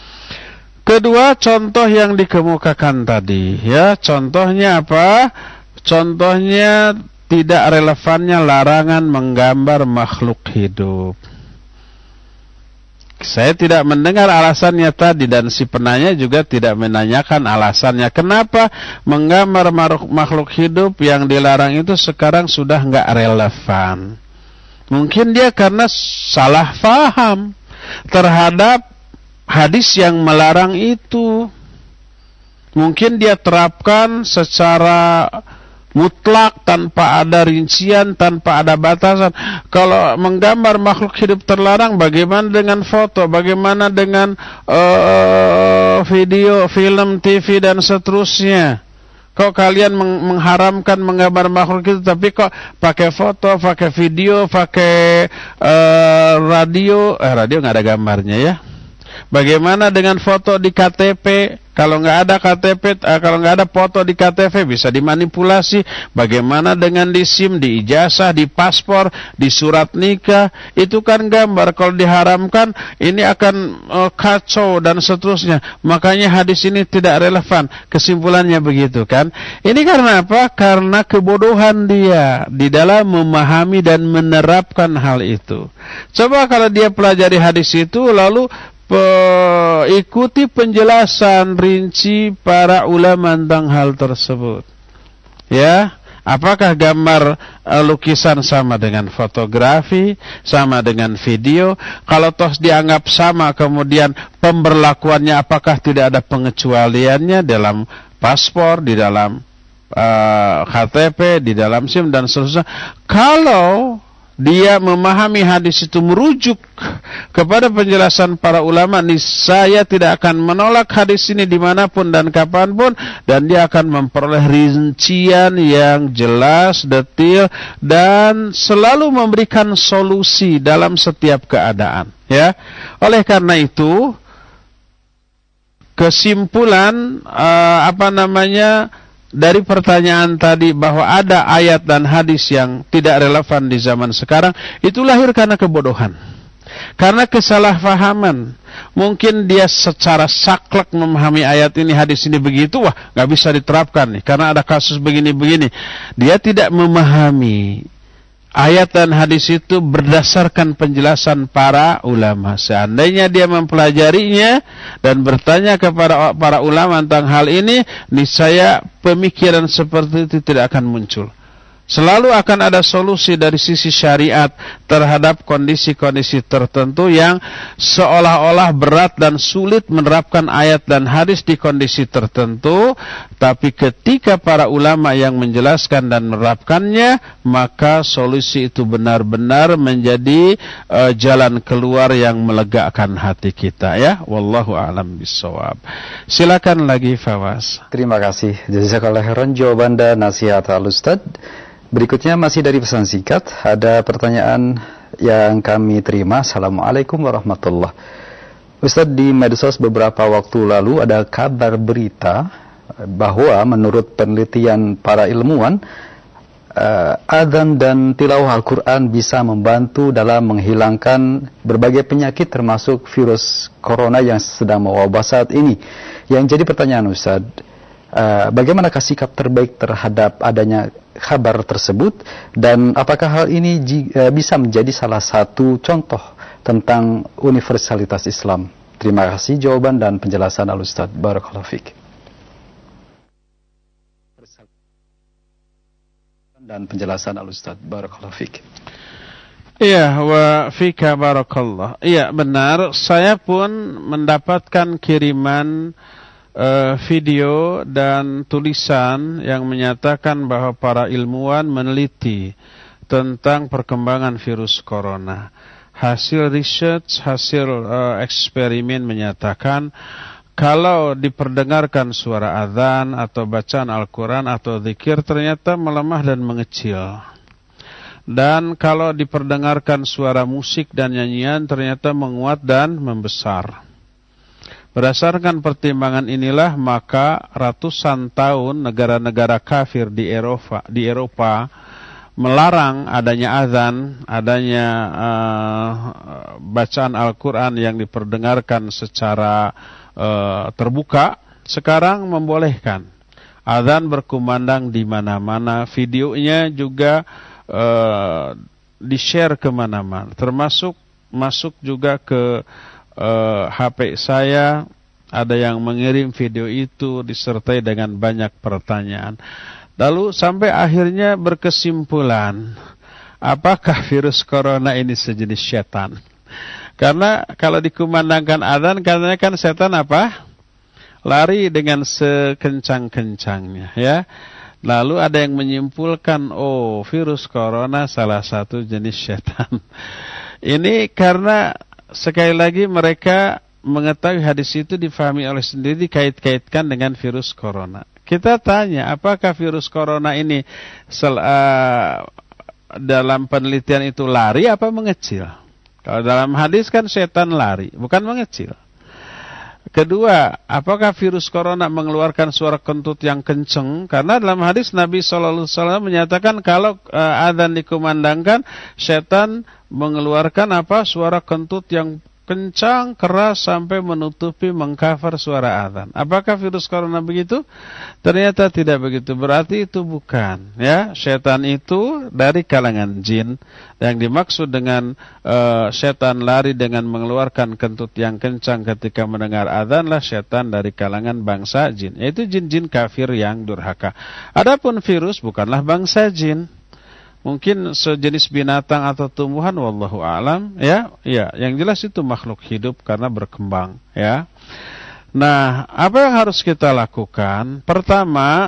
Kedua, contoh yang dikemukakan tadi, ya, contohnya apa? Contohnya tidak relevannya larangan menggambar makhluk hidup. Saya tidak mendengar alasannya tadi, dan si penanya juga tidak menanyakan alasannya. Kenapa menggambar makhluk hidup yang dilarang itu sekarang sudah nggak relevan? Mungkin dia karena salah faham terhadap hadis yang melarang itu. Mungkin dia terapkan secara mutlak tanpa ada rincian, tanpa ada batasan. Kalau menggambar makhluk hidup terlarang, bagaimana dengan foto, bagaimana dengan uh, video, film, T V dan seterusnya? Kok kalian meng- mengharamkan menggambar makhluk itu, tapi kok pakai foto, pakai video, pakai uh, radio, eh radio nggak ada gambarnya ya. Bagaimana dengan foto di K T P? Kalau nggak ada K T P, uh, kalau nggak ada foto di K T P bisa dimanipulasi. Bagaimana dengan di SIM, di ijazah, di paspor, di surat nikah? Itu kan gambar. Kalau diharamkan, ini akan uh, kacau dan seterusnya. Makanya hadis ini tidak relevan. Kesimpulannya begitu kan? Ini karena apa? Karena kebodohan dia di dalam memahami dan menerapkan hal itu. Coba kalau dia pelajari hadis itu, lalu ikuti penjelasan rinci para ulama tentang hal tersebut. Ya, apakah gambar uh, lukisan sama dengan fotografi, sama dengan video? Kalau toh dianggap sama, kemudian pemberlakuannya apakah tidak ada pengecualiannya dalam paspor, di dalam uh, K T P, di dalam SIM dan seterusnya? Kalau dia memahami hadis itu merujuk kepada penjelasan para ulama, niscaya tidak akan menolak hadis ini dimanapun dan kapanpun, dan dia akan memperoleh rincian yang jelas, detail, dan selalu memberikan solusi dalam setiap keadaan. Ya, oleh karena itu kesimpulan uh, apa namanya? Dari pertanyaan tadi bahwa ada ayat dan hadis yang tidak relevan di zaman sekarang, itu lahir karena kebodohan, karena kesalahpahaman. Mungkin dia secara saklek memahami ayat ini, hadis ini begitu, wah nggak bisa diterapkan nih karena ada kasus begini-begini. Dia tidak memahami ayat dan hadis itu berdasarkan penjelasan para ulama. Seandainya dia mempelajarinya dan bertanya kepada para ulama tentang hal ini, niscaya pemikiran seperti itu tidak akan muncul. Selalu akan ada solusi dari sisi syariat terhadap kondisi-kondisi tertentu yang seolah-olah berat dan sulit menerapkan ayat dan hadis di kondisi tertentu. Tapi ketika para ulama yang menjelaskan dan menerapkannya, maka solusi itu benar-benar menjadi uh, jalan keluar yang melegakan hati kita. Ya, wallahu a'lam bishawab. Silakan lagi Fawaz. Terima kasih. Jazakallahu khairan jawaban dan nasihat Al-Ustaz. Berikutnya masih dari pesan singkat, ada pertanyaan yang kami terima. Assalamualaikum warahmatullahi wabarakatuh. Ustaz, di medsos beberapa waktu lalu ada kabar berita bahwa menurut penelitian para ilmuwan, uh, adzan dan tilawah Al-Quran bisa membantu dalam menghilangkan berbagai penyakit termasuk virus corona yang sedang mewabah saat ini. Yang jadi pertanyaan Ustaz, uh, bagaimanakah sikap terbaik terhadap adanya kabar tersebut, dan apakah hal ini uh, bisa menjadi salah satu contoh tentang universalitas Islam? Terima kasih jawaban dan penjelasan Al-Ustaz. Barakallahu fiik. Dan penjelasan Al-Ustaz. Barakallahu fiik. Iya, wa fika barakallah. Iya, benar. Saya pun mendapatkan kiriman Uh, video dan tulisan yang menyatakan bahwa para ilmuwan meneliti tentang perkembangan virus corona. Hasil research, hasil uh, eksperimen menyatakan kalau diperdengarkan suara azan atau bacaan Al-Quran atau zikir ternyata melemah dan mengecil. Dan kalau diperdengarkan suara musik dan nyanyian ternyata menguat dan membesar. Berdasarkan pertimbangan inilah maka ratusan tahun negara-negara kafir di Eropa, di Eropa melarang adanya azan, adanya uh, bacaan Al-Quran yang diperdengarkan secara uh, terbuka. Sekarang membolehkan azan berkumandang di mana-mana, videonya juga uh, di-share kemana-mana, termasuk masuk juga ke Uh, H P saya. Ada yang mengirim video itu disertai dengan banyak pertanyaan. Lalu sampai akhirnya berkesimpulan, apakah virus corona ini sejenis setan? Karena kalau dikumandangkan adzan, katanya kan setan apa? Lari dengan sekencang-kencangnya, ya. Lalu ada yang menyimpulkan, oh, virus corona salah satu jenis setan. Ini karena sekali lagi mereka mengetahui hadis itu difahami oleh sendiri, dikait-kaitkan dengan virus corona. Kita tanya, apakah virus corona ini sel, uh, dalam penelitian itu lari apa mengecil? Kalau dalam hadis kan setan lari, bukan mengecil. Kedua, apakah virus corona mengeluarkan suara kentut yang kenceng? Karena dalam hadis Nabi shallallahu alaihi wasallam menyatakan kalau uh, adzan dikumandangkan, setan mengeluarkan apa? Suara kentut yang kencang, keras sampai menutupi, mengcover suara adzan. Apakah virus corona begitu? Ternyata tidak begitu. Berarti itu bukan, ya. Setan itu dari kalangan jin. Yang dimaksud dengan uh, setan lari dengan mengeluarkan kentut yang kencang ketika mendengar adzanlah setan dari kalangan bangsa jin. Yaitu jin-jin kafir yang durhaka. Adapun virus bukanlah bangsa jin. Mungkin sejenis binatang atau tumbuhan, wallahu a'lam, ya. Ya, yang jelas itu makhluk hidup karena berkembang, ya. Nah, apa yang harus kita lakukan? Pertama,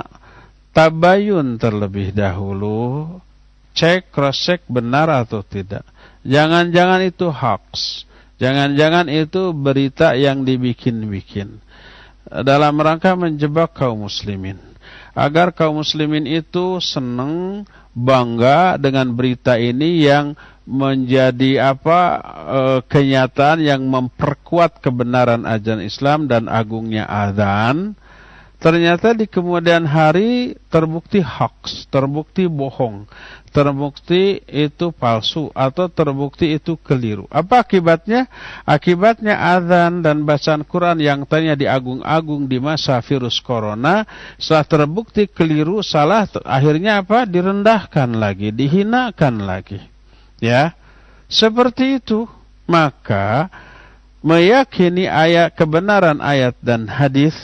tabayun terlebih dahulu, cek cross check benar atau tidak. Jangan-jangan itu hoax. Jangan-jangan itu berita yang dibikin-bikin dalam rangka menjebak kaum muslimin. Agar kaum muslimin itu senang, bangga dengan berita ini yang menjadi apa e, kenyataan yang memperkuat kebenaran ajaran Islam dan agungnya adzan. Ternyata di kemudian hari terbukti hoax, terbukti bohong, terbukti itu palsu atau terbukti itu keliru. Apa akibatnya? Akibatnya adzan dan bacaan Quran yang tadinya diagung-agung di masa virus corona setelah terbukti keliru, salah, akhirnya apa? Direndahkan lagi, dihinakan lagi. Ya. Seperti itu. Maka meyakini ayat kebenaran ayat dan hadis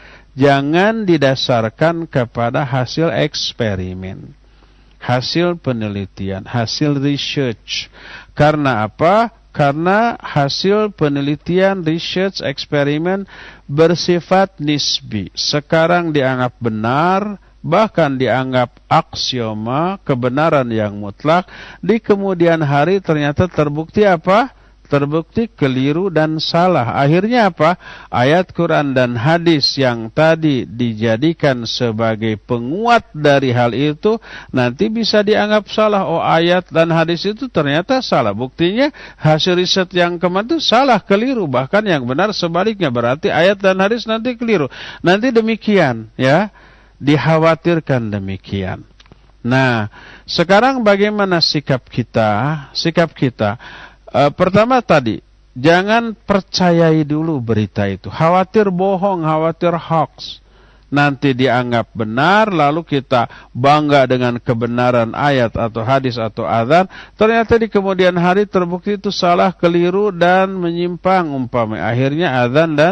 jangan didasarkan kepada hasil eksperimen, hasil penelitian, hasil research. Karena apa? Karena hasil penelitian, research, eksperimen bersifat nisbi. Sekarang dianggap benar, bahkan dianggap aksioma, kebenaran yang mutlak. Di kemudian hari ternyata terbukti apa? Terbukti keliru dan salah. Akhirnya apa? Ayat Quran dan hadis yang tadi dijadikan sebagai penguat dari hal itu nanti bisa dianggap salah. Oh, ayat dan hadis itu ternyata salah. Buktinya hasil riset yang kemarin itu salah, keliru. Bahkan yang benar sebaliknya. Berarti ayat dan hadis nanti keliru. Nanti demikian, ya. Dikhawatirkan demikian. Nah, sekarang bagaimana sikap kita? Sikap kita Uh, pertama tadi, jangan percayai dulu berita itu. Khawatir bohong, khawatir hoax. Nanti dianggap benar, lalu kita bangga dengan kebenaran ayat atau hadis atau adzan. Ternyata di kemudian hari terbukti itu salah, keliru, dan menyimpang umpamanya. Akhirnya adzan dan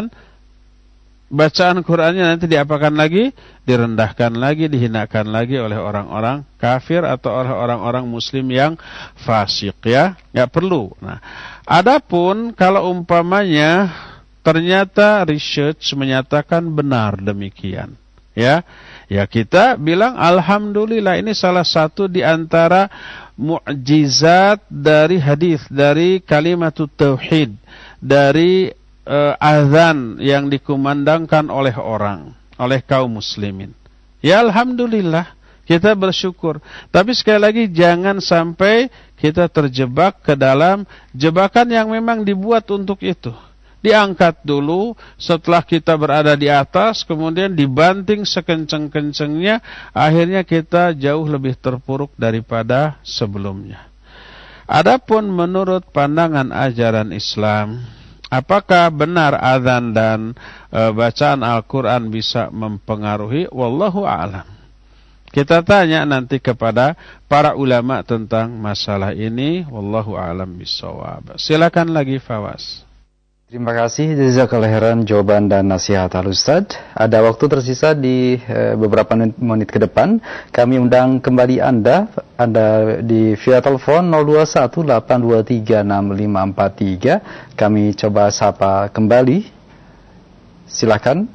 bacaan Qur'annya nanti diapakan lagi? Direndahkan lagi, dihinakan lagi oleh orang-orang kafir atau oleh orang-orang muslim yang fasik, ya. Enggak perlu. Nah, adapun kalau umpamanya ternyata research menyatakan benar demikian, ya. Ya kita bilang alhamdulillah, ini salah satu di antara mukjizat dari hadis, dari kalimatut tauhid, dari Uh, azan yang dikumandangkan oleh orang, oleh kaum muslimin. Ya alhamdulillah, kita bersyukur. Tapi sekali lagi jangan sampai kita terjebak ke dalam jebakan yang memang dibuat untuk itu. Diangkat dulu, setelah kita berada di atas, kemudian dibanting sekenceng-kencengnya, akhirnya kita jauh lebih terpuruk daripada sebelumnya. Adapun menurut pandangan ajaran Islam, apakah benar azan dan e, bacaan Al-Quran bisa mempengaruhi? Wallahu a'lam. Kita tanya nanti kepada para ulama tentang masalah ini. Wallahu a'lam bissawab. Silakan lagi Fawaz. Terima kasih jazakallahu khairan jawaban dan nasihat Al-Ustaz. Ada waktu tersisa di e, beberapa menit ke depan. Kami undang kembali Anda Anda di via telepon nol dua satu delapan dua tiga enam lima empat tiga. Kami coba sapa kembali. Silakan.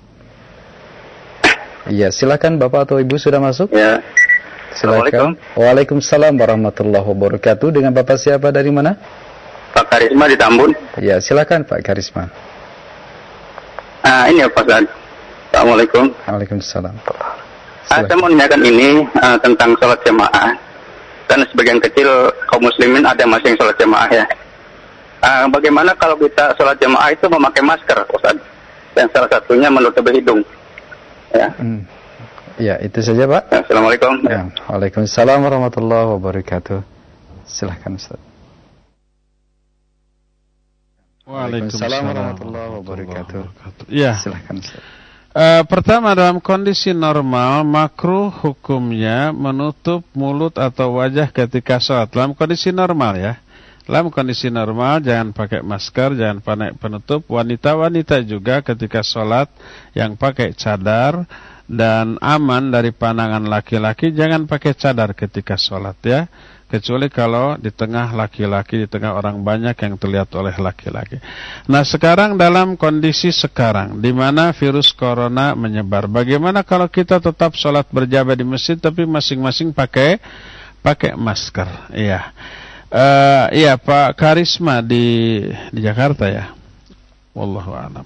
Iya, silakan Bapak atau Ibu sudah masuk? Ya. Silakan. Waalaikumsalam warahmatullahi wabarakatuh. Dengan Bapak siapa, dari mana? Pak Karisma di Tambun. Ya, silakan Pak Karisma. Ah, ini ya Pak Ustaz. Assalamualaikum. Waalaikumsalam. Uh, saya mau menanyakan ini uh, tentang sholat jamaah. Kan sebagian kecil kaum muslimin ada masih yang sholat jamaah ya. Uh, bagaimana kalau kita sholat jamaah itu memakai masker, Ustaz? Dan salah satunya menutupi hidung. Ya. Hmm. Ya, itu saja, Pak. Assalamualaikum. Ya. Waalaikumsalam warahmatullahi wabarakatuh. Silahkan, Ustaz. Waalaikumsalam warahmatullahi wabarakatuh. Ya. Silahkan, Ustaz. Uh, pertama, dalam kondisi normal makruh hukumnya menutup mulut atau wajah ketika sholat. Dalam kondisi normal ya. Dalam kondisi normal jangan pakai masker, jangan pakai penutup. Wanita-wanita juga ketika sholat yang pakai cadar dan aman dari pandangan laki-laki jangan pakai cadar ketika sholat ya. Kecuali kalau di tengah laki-laki, di tengah orang banyak yang terlihat oleh laki-laki. Nah sekarang dalam kondisi sekarang, di mana virus corona menyebar, bagaimana kalau kita tetap sholat berjamaah di masjid, tapi masing-masing pakai pakai masker? Iya, uh, iya Pak Karisma di di Jakarta ya. Wallahu a'lam.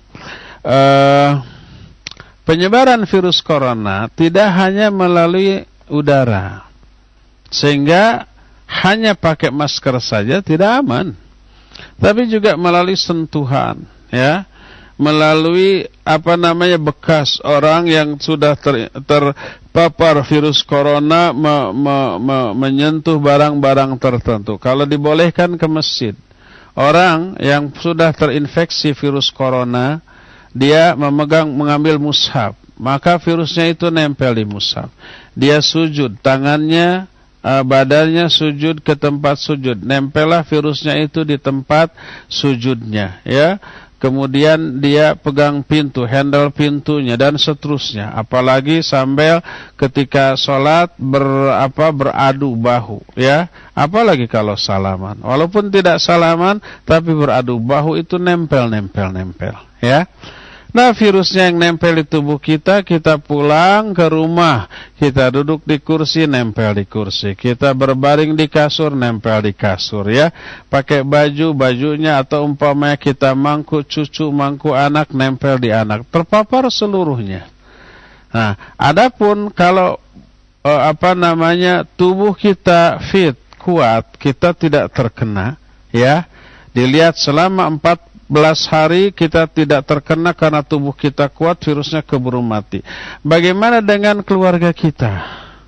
Uh, penyebaran virus corona tidak hanya melalui udara, sehingga hanya pakai masker saja tidak aman, tapi juga melalui sentuhan, ya, melalui apa namanya bekas orang yang sudah ter, terpapar virus corona me, me, me, menyentuh barang-barang tertentu. Kalau dibolehkan ke masjid, orang yang sudah terinfeksi virus corona, dia memegang mengambil mushaf, maka virusnya itu nempel di mushaf. Dia sujud, tangannya Uh, badannya sujud ke tempat sujud, nempellah virusnya itu di tempat sujudnya ya. Kemudian dia pegang pintu, handle pintunya dan seterusnya. Apalagi sambil ketika sholat ber, apa, beradu bahu ya. Apalagi kalau salaman, walaupun tidak salaman tapi beradu bahu itu nempel nempel nempel ya. Nah virusnya yang nempel di tubuh kita, kita pulang ke rumah, kita duduk di kursi, nempel di kursi, kita berbaring di kasur, nempel di kasur ya, pakai baju, bajunya, atau umpamanya kita mangku cucu, mangku anak, nempel di anak, terpapar seluruhnya. Nah adapun kalau eh, apa namanya tubuh kita fit, kuat, kita tidak terkena ya, dilihat selama empat belas hari kita tidak terkena karena tubuh kita kuat, virusnya keburu mati. Bagaimana dengan keluarga kita?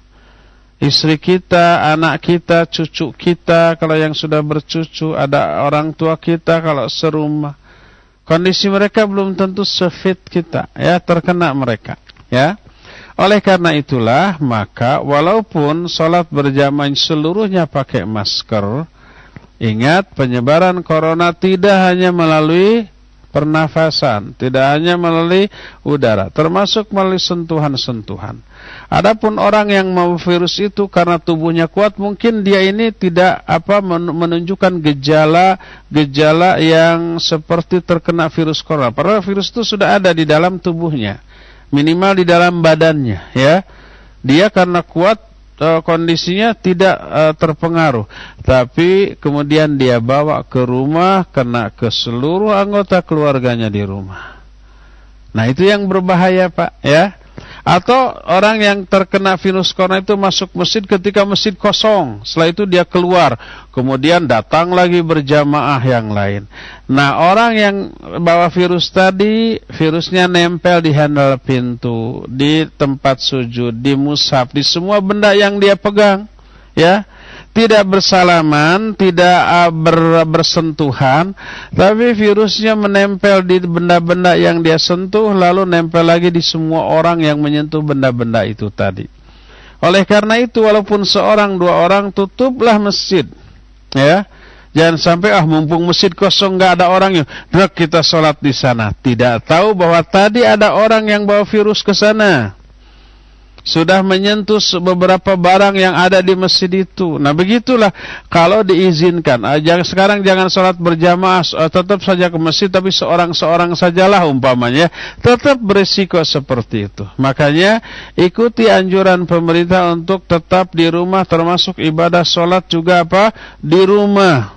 Istri kita, anak kita, cucu kita, kalau yang sudah bercucu, ada orang tua kita kalau serumah. Kondisi mereka belum tentu sefit kita, ya, terkena mereka, ya. Oleh karena itulah, maka walaupun sholat berjamaah seluruhnya pakai masker, ingat, penyebaran corona tidak hanya melalui pernafasan, tidak hanya melalui udara, termasuk melalui sentuhan-sentuhan. Adapun orang yang mau virus itu karena tubuhnya kuat, mungkin dia ini tidak apa menunjukkan gejala-gejala yang seperti terkena virus corona. Padahal virus itu sudah ada di dalam tubuhnya, minimal di dalam badannya, ya. Dia karena kuat, kondisinya tidak uh, terpengaruh, tapi kemudian dia bawa ke rumah, kena ke seluruh anggota keluarganya di rumah. Nah itu yang berbahaya Pak ya. Atau orang yang terkena virus corona itu masuk masjid ketika masjid kosong, setelah itu dia keluar, kemudian datang lagi berjamaah yang lain. Nah orang yang bawa virus tadi, virusnya nempel di handle pintu, di tempat sujud, di mushaf, di semua benda yang dia pegang, ya. Tidak bersalaman, tidak uh, ber, bersentuhan, tapi virusnya menempel di benda-benda yang dia sentuh, lalu nempel lagi di semua orang yang menyentuh benda-benda itu tadi. Oleh karena itu, walaupun seorang dua orang, tutuplah masjid, ya. Jangan sampai ah mumpung masjid kosong nggak ada orangnya, dek kita sholat di sana. Tidak tahu bahwa tadi ada orang yang bawa virus ke sana, sudah menyentuh beberapa barang yang ada di masjid itu. Nah begitulah kalau diizinkan. Jangan sekarang jangan sholat berjamaah, tetap saja ke masjid, tapi seorang-seorang sajalah umpamanya, tetap berisiko seperti itu. Makanya ikuti anjuran pemerintah untuk tetap di rumah, termasuk ibadah sholat juga apa di rumah.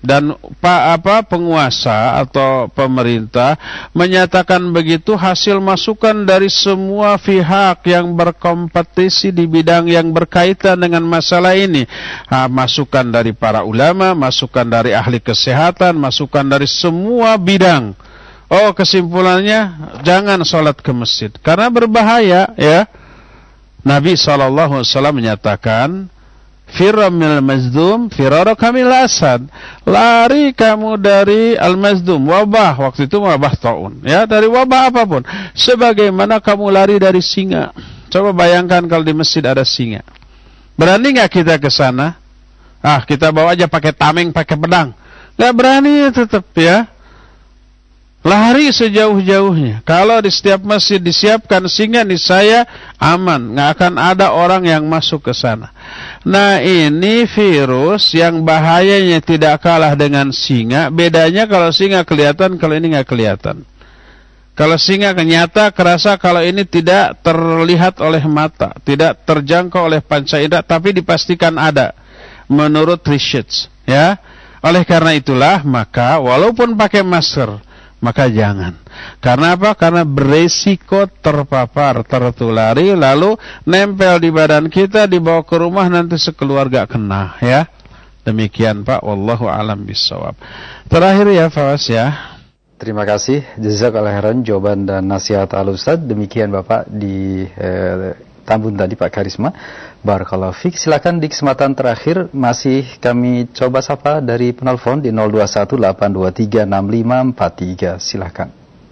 dan pa, apa penguasa atau pemerintah menyatakan begitu hasil masukan dari semua pihak yang berkompetisi di bidang yang berkaitan dengan masalah ini. Ha, masukan dari para ulama, masukan dari ahli kesehatan, masukan dari semua bidang. Oh, kesimpulannya jangan sholat ke masjid karena berbahaya, ya. Nabi shallallahu alaihi wasallam menyatakan, firra minal mazdum firara kamil asad. Lari kamu dari al-mazdum, wabah, waktu itu wabah taun, ya, dari wabah apapun, sebagaimana kamu lari dari singa. Coba bayangkan kalau di masjid ada singa. Berani enggak kita ke sana? Ah, kita bawa aja pakai tameng, pakai pedang. Enggak berani tetap, ya. Lari sejauh-jauhnya. Kalau di setiap masjid disiapkan singa, niscaya aman, nggak akan ada orang yang masuk ke sana. Nah, ini virus yang bahayanya tidak kalah dengan singa. Bedanya kalau singa kelihatan, kalau ini nggak kelihatan. Kalau singa nyata, kerasa, kalau ini tidak terlihat oleh mata, tidak terjangkau oleh panca indera, tapi dipastikan ada menurut research, ya. Oleh karena itulah, maka walaupun pakai masker, maka jangan. Karena apa? Karena beresiko terpapar, tertulari, lalu nempel di badan kita, dibawa ke rumah, nanti sekeluarga kena, ya. Demikian Pak, wallahu alam bisawab. Terakhir ya Fawas, ya. Terima kasih jazakallahu khairan jawaban dan nasihat Al-Ustaz. Demikian Bapak di eh, Tambun tadi Pak Karisma. Barakallahu fiik. Silakan di kesempatan terakhir masih kami coba sapa dari penelpon di nol dua satu delapan dua tiga enam lima empat tiga. Silakan.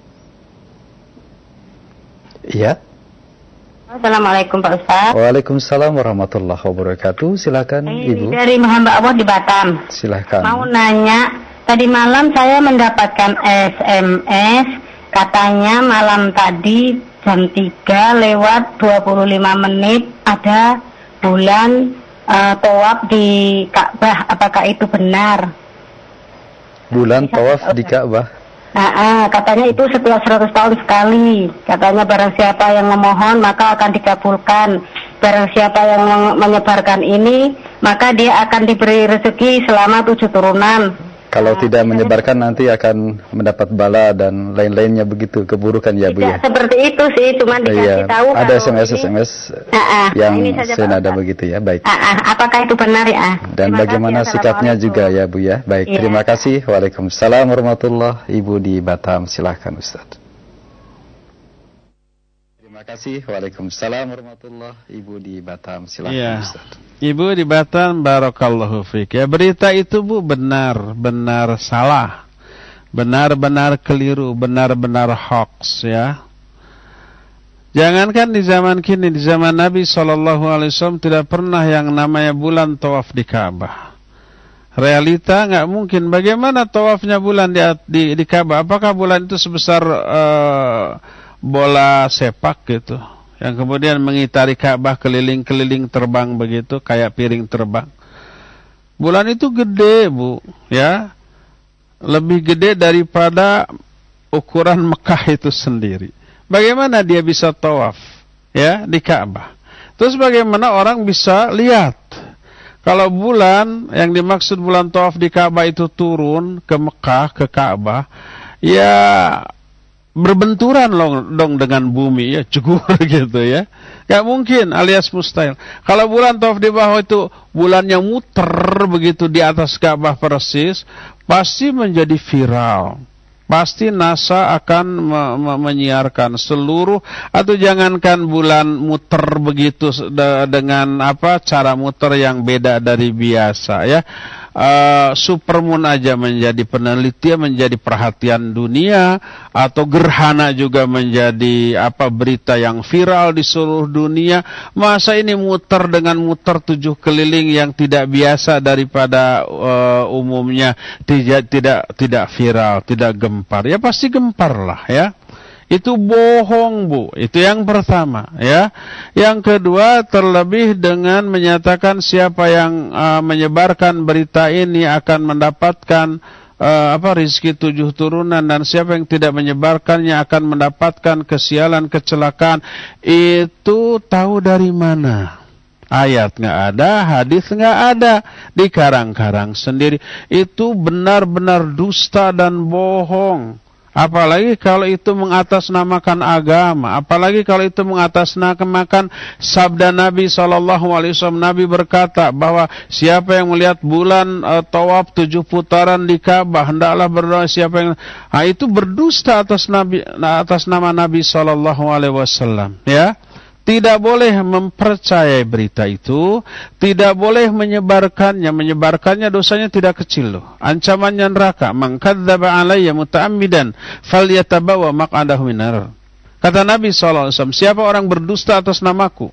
Iya. Assalamualaikum Pak Ustaz. Waalaikumsalam warahmatullahi wabarakatuh. Silakan Ini Ibu. Dari Muhammad Allah di Batam. Silakan. Mau nanya, tadi malam saya mendapatkan S M S katanya malam tadi jam tiga lewat dua puluh lima menit ada bulan uh, tawaf di Ka'bah. Apakah itu benar? Bulan tawaf di Ka'bah. Nah, uh, katanya itu setiap seratus tahun sekali. Katanya barang siapa yang memohon maka akan dikabulkan. Barang siapa yang menyebarkan ini maka dia akan diberi rezeki selama tujuh turunan. Kalau nah, tidak menyebarkan nanti akan mendapat bala dan lain-lainnya begitu, keburukan ya Bu ya. Seperti itu sih, cuma dikasih iya, tahu ada S M S S M S uh, uh, yang senada begitu ya. Baik. Uh, uh, apakah itu benar ya? Dan terima bagaimana kasih, sikapnya juga ya Bu ya. Baik, iya. Terima kasih. Waalaikumsalam warahmatullahi. Ibu di Batam, silahkan Ustaz. Terima kasih. Waalaikumsalam warahmatullahi. Ibu di Batam, silahkan ya. Ustaz. Ibu di Batam, barakallahu fiik. Ya, berita itu Bu benar, benar salah. Benar-benar keliru, benar-benar hoax ya. Jangankan di zaman kini, di zaman Nabi shallallahu alaihi wasallam tidak pernah yang namanya bulan tawaf di Ka'bah. Realita nggak mungkin. Bagaimana tawafnya bulan di di, di Ka'bah? Apakah bulan itu sebesar uh, bola sepak gitu, yang kemudian mengitari Ka'bah keliling-keliling terbang begitu, kayak piring terbang? Bulan itu gede Bu, ya, lebih gede daripada ukuran Mekah itu sendiri. Bagaimana dia bisa tawaf, ya, di Ka'bah? Terus bagaimana orang bisa lihat kalau bulan yang dimaksud bulan tawaf di Ka'bah itu turun ke Mekah, ke Ka'bah, ya berbenturan loh, dong dengan bumi ya, jegur gitu ya. Gak mungkin, alias mustahil. Kalau bulan tawaf di bawah itu bulannya muter begitu di atas Ka'bah persis, pasti menjadi viral. Pasti NASA akan me- me- menyiarkan seluruh, atau jangankan bulan muter begitu de- dengan apa cara muter yang beda dari biasa ya. Uh, supermoon aja menjadi penelitian, menjadi perhatian dunia, atau gerhana juga menjadi apa berita yang viral di seluruh dunia. Masa ini muter dengan muter tujuh keliling yang tidak biasa daripada uh, umumnya, tidak tidak tidak viral, tidak gempar. Ya pasti gempar lah ya. Itu bohong Bu, itu yang pertama ya. Yang kedua, terlebih dengan menyatakan siapa yang uh, menyebarkan berita ini akan mendapatkan uh, apa rizki tujuh turunan, dan siapa yang tidak menyebarkannya akan mendapatkan kesialan, kecelakaan. Itu tahu dari mana? Ayat nggak ada, hadis nggak ada, dikarang-karang sendiri. Itu benar-benar dusta dan bohong. Apalagi kalau itu mengatasnamakan agama, apalagi kalau itu mengatasnamakan sabda Nabi shallallahu alaihi wasallam. Nabi berkata bahwa siapa yang melihat bulan uh, tawaf tujuh putaran di Ka'bah hendaklah berdoa. Siapa yang nah, itu berdusta atas Nabi, atas nama Nabi shallallahu alaihi wasallam. Ya. Tidak boleh mempercayai berita itu, tidak boleh menyebarkannya. Menyebarkannya dosanya tidak kecil loh. Ancamannya neraka. Man kadzdzaba alayya muta'ammidan falyatabawa maq'adahu minar. Kata Nabi shallallahu alaihi wasallam, siapa orang berdusta atas namaku,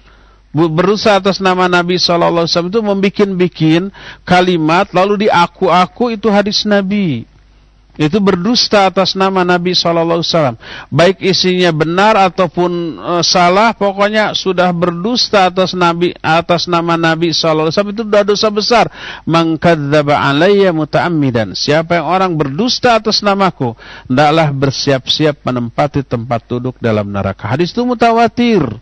berdusta atas nama Nabi shallallahu alaihi wasallam, itu membikin-bikin kalimat lalu diaku-aku itu hadis Nabi. Itu berdusta atas nama Nabi shallallahu alaihi wasallam. Baik isinya benar ataupun e, salah, pokoknya sudah berdusta atas Nabi, atas nama Nabi shallallahu alaihi wasallam. Itu sudah dosa besar. Man kadzdzaba alayya muta'ammidan. Siapa yang orang berdusta atas namaku, hendaklah bersiap-siap menempati tempat duduk dalam neraka. Hadis itu mutawatir.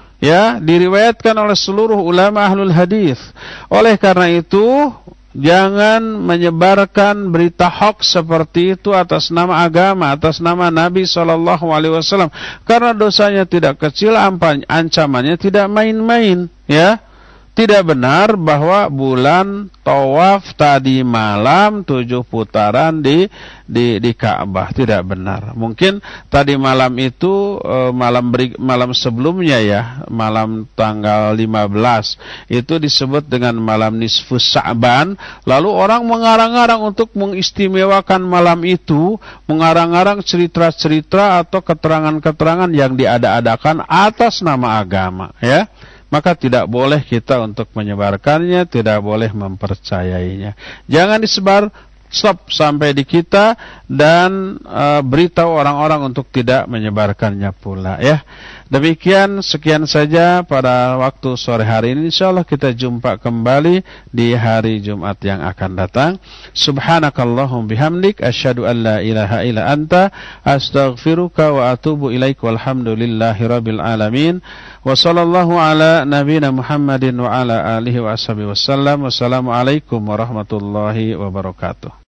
Ya, diriwayatkan oleh seluruh ulama ahlul hadis. Oleh karena itu, jangan menyebarkan berita hoax seperti itu atas nama agama, atas nama Nabi shallallahu alaihi wasallam. Karena dosanya tidak kecil, ancamannya tidak main-main. Ya, tidak benar bahwa bulan tawaf tadi malam tujuh putaran di di di Ka'bah, tidak benar. Mungkin tadi malam itu e, malam beri, malam sebelumnya ya, malam tanggal lima belas itu disebut dengan malam nisfus Sa'ban. Lalu orang mengarang-arang untuk mengistimewakan malam itu, mengarang-arang cerita-cerita atau keterangan-keterangan yang diada-adakan atas nama agama, ya. Maka tidak boleh kita untuk menyebarkannya, tidak boleh mempercayainya. Jangan disebar, stop sampai di kita, dan e, beritahu orang-orang untuk tidak menyebarkannya pula, ya. Demikian, sekian saja pada waktu sore hari ini. Insyaallah kita jumpa kembali di hari Jumat yang akan datang. Subhanakallahum bihamdik, asyhadu an la ilaha illa anta, astaghfiruka wa atubu ilaik, walhamdulillahi rabbil alamin. Wa sallallahu ala nabiyina Muhammadin wa ala alihi wa ashabihi wasallam. Wassalamualaikum warahmatullahi wabarakatuh.